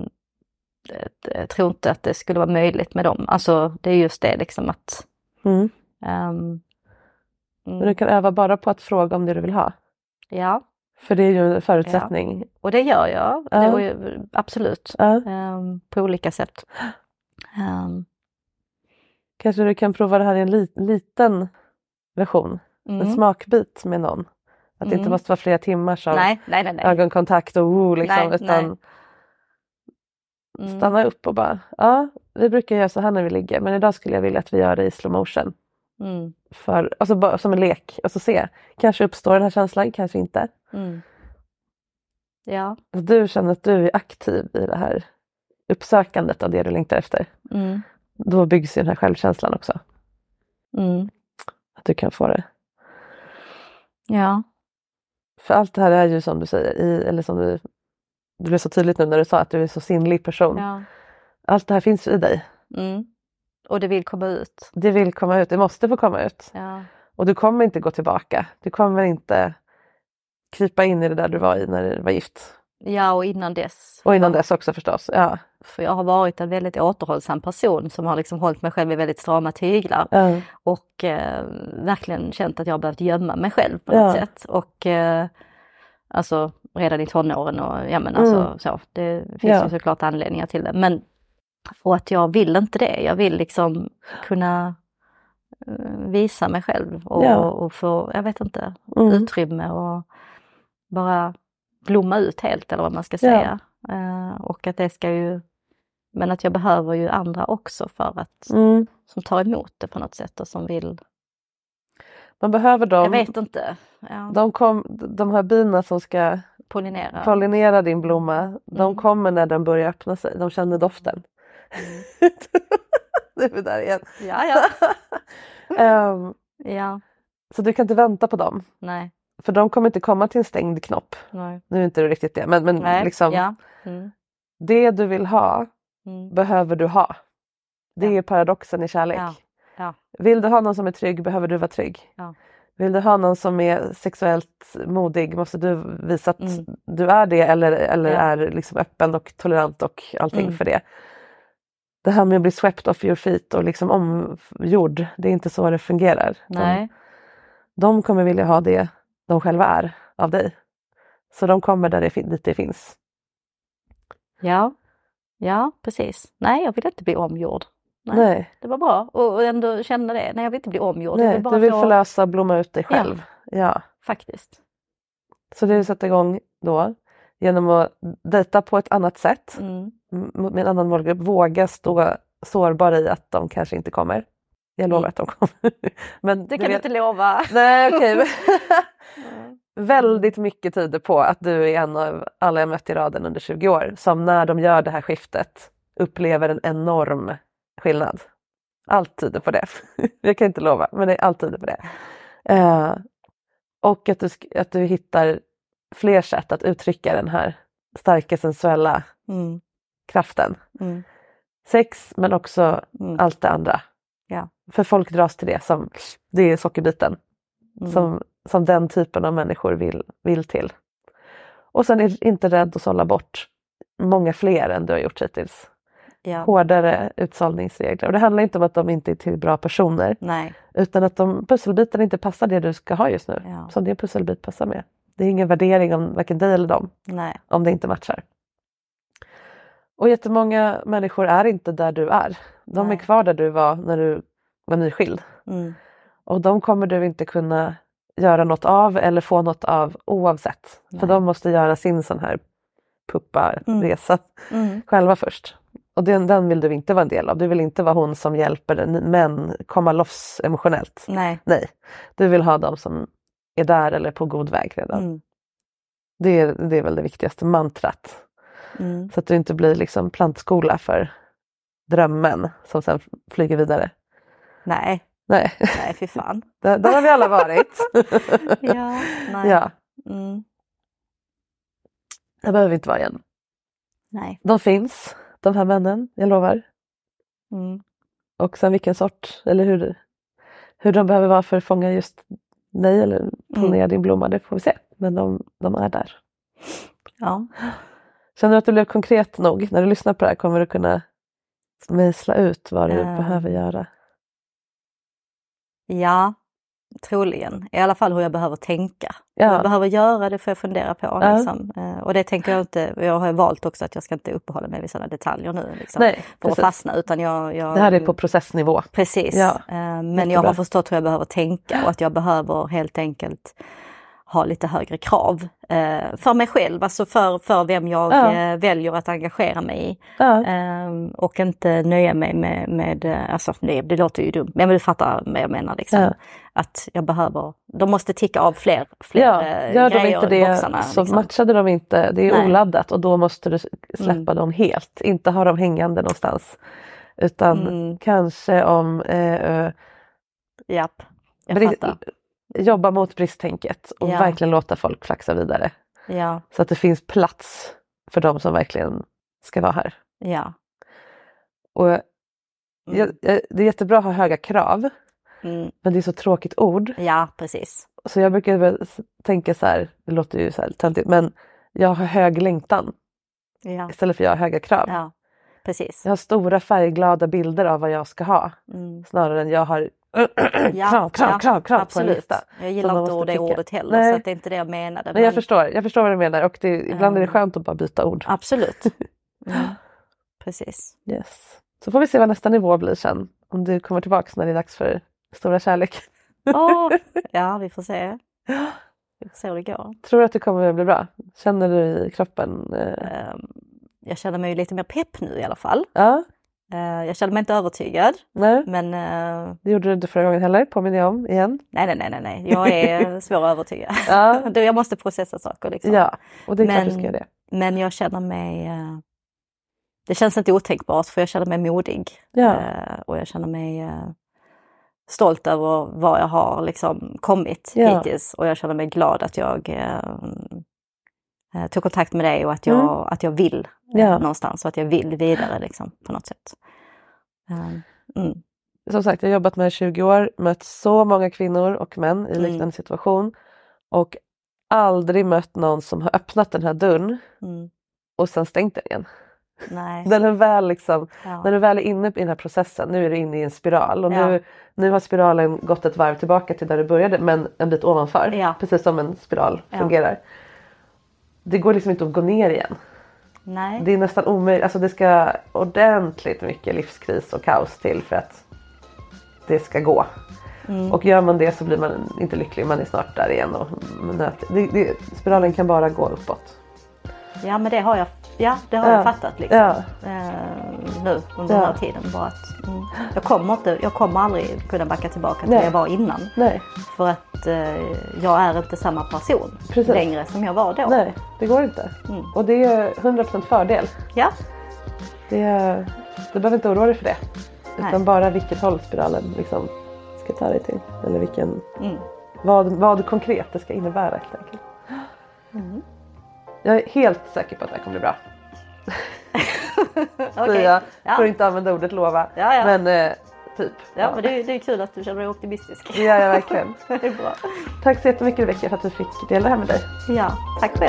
tror inte att det skulle vara möjligt med dem. Alltså det är just det liksom att mm. um, men du kan öva bara på att fråga om det du vill ha. Ja. För det är ju en förutsättning. Ja. Och det gör jag. Ja. Det var ju, absolut. Ja. Um, på olika sätt. Um. Kanske du kan prova det här i en li- liten version. Mm. En smakbit med någon. Att mm. det inte måste vara flera timmar av nej, nej, nej, nej. ögonkontakt och oh, liksom, nej, utan nej. Mm. stanna upp och bara, ja, vi brukar göra så här när vi ligger, men idag skulle jag vilja att vi gör det i slow motion. Mm. För, alltså bara som en lek, och så se, kanske uppstår den här känslan, kanske inte. Mm. Ja. Så du känner att du är aktiv i det här uppsökandet av det du längtar efter. Mm. Då byggs ju den här självkänslan också. Mm. Att du kan få det. Ja. För allt det här är ju som du säger, i, eller som du, det blev så tydligt nu när du sa att du är en så sinnlig person. Ja. Allt det här finns i dig. Mm. Och det vill komma ut. Det vill komma ut, det måste få komma ut. Ja. Och du kommer inte gå tillbaka. Du kommer inte krypa in i det där du var i när du var gift. Ja, och innan dess. Och innan dess också förstås, ja. För jag har varit en väldigt återhållsam person som har liksom hållit mig själv i väldigt strama tyglar. Ja. Och eh, verkligen känt att jag har behövt gömma mig själv på något ja. sätt. Och eh, alltså redan i tonåren och ja men alltså mm. så. Det finns ja. ju såklart anledningar till det. Men och att jag vill inte det. Jag vill liksom kunna uh, visa mig själv och, ja. och få, jag vet inte, mm. utrymme och bara blomma ut helt eller vad man ska säga. Ja. Uh, och att det ska ju Men att jag behöver ju andra också för att Mm. som tar emot det på något sätt och som vill. Man behöver dem. Jag vet inte. Ja. De, kom, de här bina som ska Pollinera. pollinera din blomma. De Mm. kommer när den börjar öppna sig. De känner doften. Mm. Nu är vi där igen. Ja, ja. um, ja. så du kan inte vänta på dem. Nej. För de kommer inte komma till en stängd knopp. Nej. Nu är inte det riktigt det. Men, men Nej. liksom. Ja. Mm. Det du vill ha. Mm. Behöver du ha. Det Ja. är paradoxen i kärlek. Ja. Ja. Vill du ha någon som är trygg behöver du vara trygg. Ja. Vill du ha någon som är sexuellt modig måste du visa att Mm. du är det eller, eller Ja. är liksom öppen och tolerant och allting Mm. för det. Det här med att bli swept off your feet och liksom omgjord, det är inte så det fungerar. Nej. De, de kommer vilja ha det de själva är av dig. Så de kommer där det, dit det finns. Ja. Ja, precis. Nej, jag vill inte bli omgjord. Nej. Nej, Det var bra. Och ändå känna det. Nej, jag vill inte bli omgjord. jag Nej vill bara du vill få... förlösa och blomma ut dig själv. Ja. Ja. Faktiskt. Så det du sätter igång då genom att dejta på ett annat sätt Mm. med en annan målgrupp, våga stå sårbar i att de kanske inte kommer. Jag lovar Mm. att de kommer. Men Det du kan du vet- inte lova. Nej, okej. Väldigt mycket tyder på att du är en av alla jag mött i raden under tjugo år som när de gör det här skiftet upplever en enorm skillnad. Allt tyder på det. Jag kan inte lova, men det är allt tyder på det. Eh, och att du, sk- att du hittar fler sätt att uttrycka den här starka sensuella Mm. kraften. Mm. Sex men också Mm. allt det andra. Ja. För folk dras till det som det är sockerbiten. Mm. Som, som den typen av människor vill, vill till. Och sen är inte rädd att sålla bort många fler än du har gjort hittills. Ja. Hårdare utsållningsregler. Och det handlar inte om att de inte är till bra personer. Nej. Utan att de pusselbitarna inte passar det du ska ha just nu. Ja. Som din pusselbit passar med. Det är ingen värdering om varken dig eller dem. Nej. Om det inte matchar. Och jättemånga människor är inte där du är. De Nej. är kvar där du var när du var nyskild. Mm. Och de kommer du inte kunna göra något av eller få något av oavsett. Nej. För de måste göra sin sån här puppa-resa Mm. själva först. Och den, den vill du inte vara en del av. Du vill inte vara hon som hjälper män komma loss emotionellt. Nej. Nej, du vill ha dem som är där eller på god väg redan. Mm. Det, är, det är väl det viktigaste mantrat. Mm. Så att du inte blir liksom plantskola för drömmen som sen flyger vidare. Nej. Nej, Nej, fy fan. där, där har vi alla varit. Ja. Nej. Ja, Mm. det behöver vi inte vara igen. Nej. De finns, de här männen, jag lovar. Mm. Och sen vilken sort, eller hur, hur de behöver vara för att fånga just dig eller pollinera Mm. din blomma, det får vi se. Men de, de är där. Ja. Känner du att du blev konkret nog? När du lyssnar på det här kommer du kunna mejsla ut vad du Mm. behöver göra. Ja. Troligen. I alla fall hur jag behöver tänka. Ja. Jag behöver göra det för att fundera på. Ja. Liksom. Eh, Och det tänker jag inte. Jag har valt också att jag ska inte uppehålla mig vid sådana detaljer nu. Liksom, Nej, för att precis. fastna. Utan jag, jag, Det här är på processnivå. Precis. Ja. Eh, Men Jättebra. jag har förstått hur jag behöver tänka. Och att jag behöver helt enkelt ha lite högre krav eh, för mig själv. Alltså för, för vem jag Ja. eh, väljer att engagera mig i. Ja. Ehm, och inte nöja mig med, med eh, alltså nej, det låter ju dumt, men du fattar vad jag menar liksom. Ja. Att jag behöver, de måste ticka av fler, fler Ja, eh, gör de grejer inte i det boxarna. så Liksom. matchade de inte, det är Nej. oladdat och då måste du släppa Mm. dem helt. Inte ha dem hängande någonstans. Utan Mm. kanske om eh, eh, Japp, jag bri- fattar. jobba mot bristtänket och Ja. verkligen låta folk flaxa vidare. Ja, Så att det finns plats för de som verkligen ska vara här. ja. Och Mm. jag, jag, det är jättebra att ha höga krav, Mm. men det är så tråkigt ord. Ja, precis. Så jag brukar väl s- tänka så här, det låter ju så här töntigt, men jag har hög längtan Ja, istället för jag har höga krav. ja precis. Jag har stora färgglada bilder av vad jag ska ha. Mm. Snarare än jag har Ja, krav, krav, ja, krav, krav på en absolut. lista. Jag som gillar man inte måste det ticka. ordet heller, Nej. så att det är inte det jag menade. Men jag förstår, jag förstår vad du menar och det, ibland är det Mm. skönt att bara byta ord. Absolut. Mm. Precis. Yes. Så får vi se vad nästa nivå blir sen. Om du kommer tillbaka när det är dags för stora kärlek. Åh, ja, vi får se. Vi får se hur det går. Tror du att det kommer att bli bra? Känner du i kroppen? Eh, Ehm, jag känner mig lite mer pepp nu i alla fall. Ja. Uh, jag känner mig inte övertygad. Nej. Men, uh, det gjorde du inte förra gången heller, påminner jag om igen. Nej, nej, nej, nej, nej. Jag är svår att övertyga. Ja. Jag måste processa saker liksom. Ja, och det är men, klart du ska göra det. Men jag känner mig... Uh, det känns inte otänkbart för jag känner mig modig. Ja. Uh, och jag känner mig uh, stolt över vad jag har liksom kommit ja. hittills. Och jag känner mig glad att jag uh, tog kontakt med dig och att jag, mm. att jag vill ja. någonstans. Och att jag vill vidare liksom, på något sätt. Uh, mm. Som sagt, jag har jobbat med tjugo år, mött så många kvinnor och män i liknande mm. situation. Och aldrig mött någon som har öppnat den här dörren mm. och sen stängt den igen. Nej. När du väl liksom, ja. när du väl är inne i den här processen, nu är du inne i en spiral och ja. nu, nu har spiralen gått ett varv tillbaka till där du började, men en bit ovanför, ja. precis som en spiral ja. fungerar. Det går liksom inte att gå ner igen. Nej. Det är nästan omöjligt, alltså det ska ordentligt mycket livskris och kaos till för att det ska gå. Mm. Och gör man det så blir man inte lycklig, man är snart där igen och det, det, spiralen kan bara gå uppåt. Ja, men det har jag, ja, det har ja. jag fattat liksom. Ja. Eh, nu under ja. den här tiden. Bara att, mm, jag, kommer inte, jag kommer aldrig kunna backa tillbaka till Nej. det jag var innan. Nej. För att eh, jag är inte samma person Precis. längre som jag var då. Nej, det går inte. Mm. Och det är hundra procent fördel. Ja. Det är, du behöver inte oroa dig för det. Utan Nej. bara vilket håll spiralen liksom ska ta dig till. Eller vilken, mm. vad, vad konkret det ska innebära helt enkelt. Mm. Jag är helt säker på att det här kommer bli bra. Okay. jag ja. får inte använda ordet lova. Ja, ja. Men eh, typ. Ja, ja. Men det är, det är kul att du känner dig optimistisk. Det gör jag verkligen. Det är bra. Tack så jättemycket Rebecka för att du fick dela det här med dig. Ja, tack själv.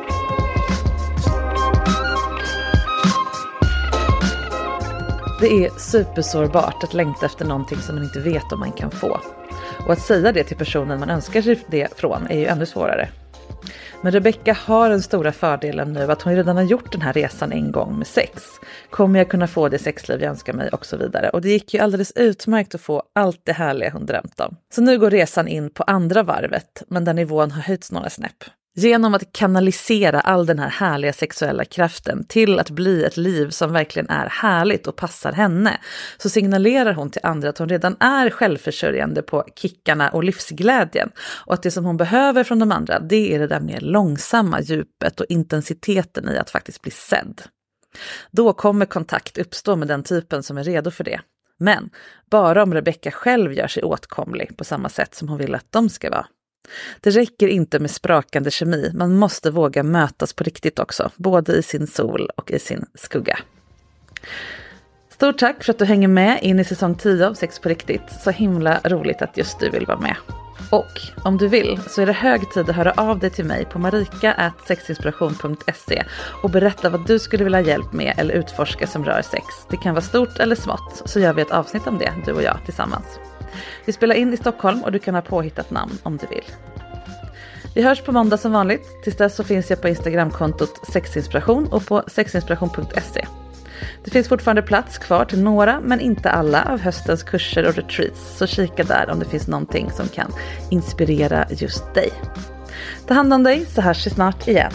Det är supersårbart att längta efter någonting som man inte vet om man kan få. Och att säga det till personen man önskar sig det från är ju ännu svårare. Men Rebecka har den stora fördelen nu att hon redan har gjort den här resan en gång med sex. Kommer jag kunna få det sexliv jag önskar mig och så vidare. Och det gick ju alldeles utmärkt att få allt det härliga hon drömt om. Så nu går resan in på andra varvet, men där nivån har höjts några snäpp. Genom att kanalisera all den här härliga sexuella kraften till att bli ett liv som verkligen är härligt och passar henne, så signalerar hon till andra att hon redan är självförsörjande på kickarna och livsglädjen. Och att det som hon behöver från de andra, det är det där mer långsamma djupet och intensiteten i att faktiskt bli sedd. Då kommer kontakt uppstå med den typen som är redo för det. Men bara om Rebecka själv gör sig åtkomlig på samma sätt som hon vill att de ska vara. Det räcker inte med sprakande kemi, man måste våga mötas på riktigt också, både i sin sol och i sin skugga. Stort tack för att du hänger med in i säsong tio av Sex på riktigt, så himla roligt att just du vill vara med. Och om du vill så är det hög tid att höra av dig till mig på marika at sexinspiration punkt se och berätta vad du skulle vilja ha hjälp med eller utforska som rör sex. Det kan vara stort eller smått, så gör vi ett avsnitt om det, du och jag tillsammans. Vi spelar in i Stockholm och du kan ha påhittat namn om du vill. Vi hörs på måndag som vanligt. Tills dess så finns jag på Instagramkontot sexinspiration och på sexinspiration punkt se. Det finns fortfarande plats kvar till några, men inte alla, av höstens kurser och retreats. Så kika där om det finns någonting som kan inspirera just dig. Ta hand om dig, så hörs vi snart igen.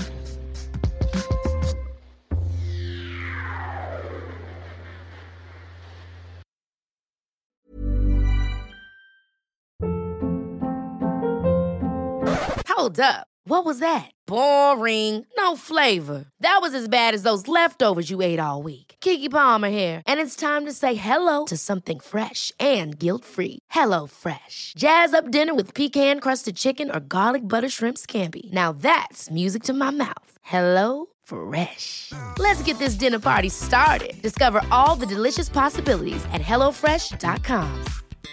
Hold up. What was that? Boring. No flavor. That was as bad as those leftovers you ate all week. Keke Palmer here, and it's time to say hello to something fresh and guilt-free. Hello Fresh. Jazz up dinner with pecan-crusted chicken or garlic butter shrimp scampi. Now that's music to my mouth. Hello Fresh. Let's get this dinner party started. Discover all the delicious possibilities at hello fresh dot com.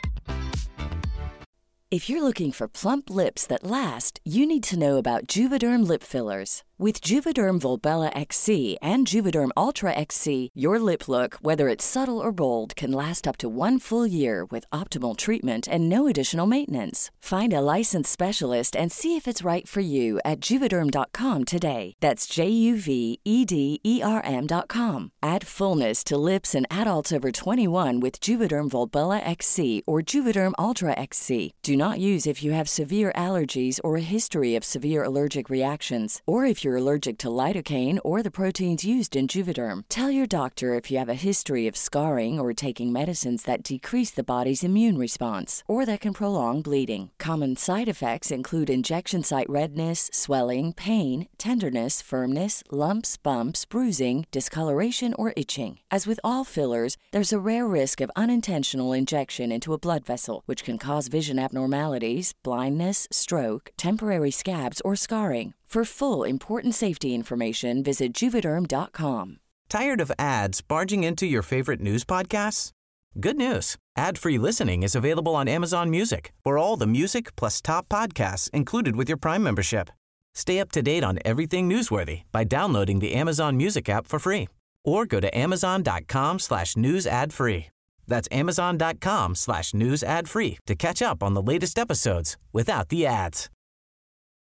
If you're looking for plump lips that last, you need to know about Juvederm lip fillers. With Juvederm Volbella X C and Juvederm Ultra X C, your lip look, whether it's subtle or bold, can last up to one full year with optimal treatment and no additional maintenance. Find a licensed specialist and see if it's right for you at juvederm dot com today. That's J U V E D E R M dot com. Add fullness to lips in adults over twenty-one with Juvederm Volbella X C or Juvederm Ultra X C. Do not use if you have severe allergies or a history of severe allergic reactions, or if you're you're allergic to lidocaine or the proteins used in Juvederm. Tell your doctor if you have a history of scarring or taking medicines that decrease the body's immune response or that can prolong bleeding. Common side effects include injection site redness, swelling, pain, tenderness, firmness, lumps, bumps, bruising, discoloration, or itching. As with all fillers, there's a rare risk of unintentional injection into a blood vessel, which can cause vision abnormalities, blindness, stroke, temporary scabs, or scarring. For full, important safety information, visit Juvederm dot com. Tired of ads barging into your favorite news podcasts? Good news. Ad-free listening is available on Amazon Music for all the music plus top podcasts included with your Prime membership. Stay up to date on everything newsworthy by downloading the Amazon Music app for free or go to amazon.com slash news ad free. That's amazon.com slash news ad free to catch up on the latest episodes without the ads.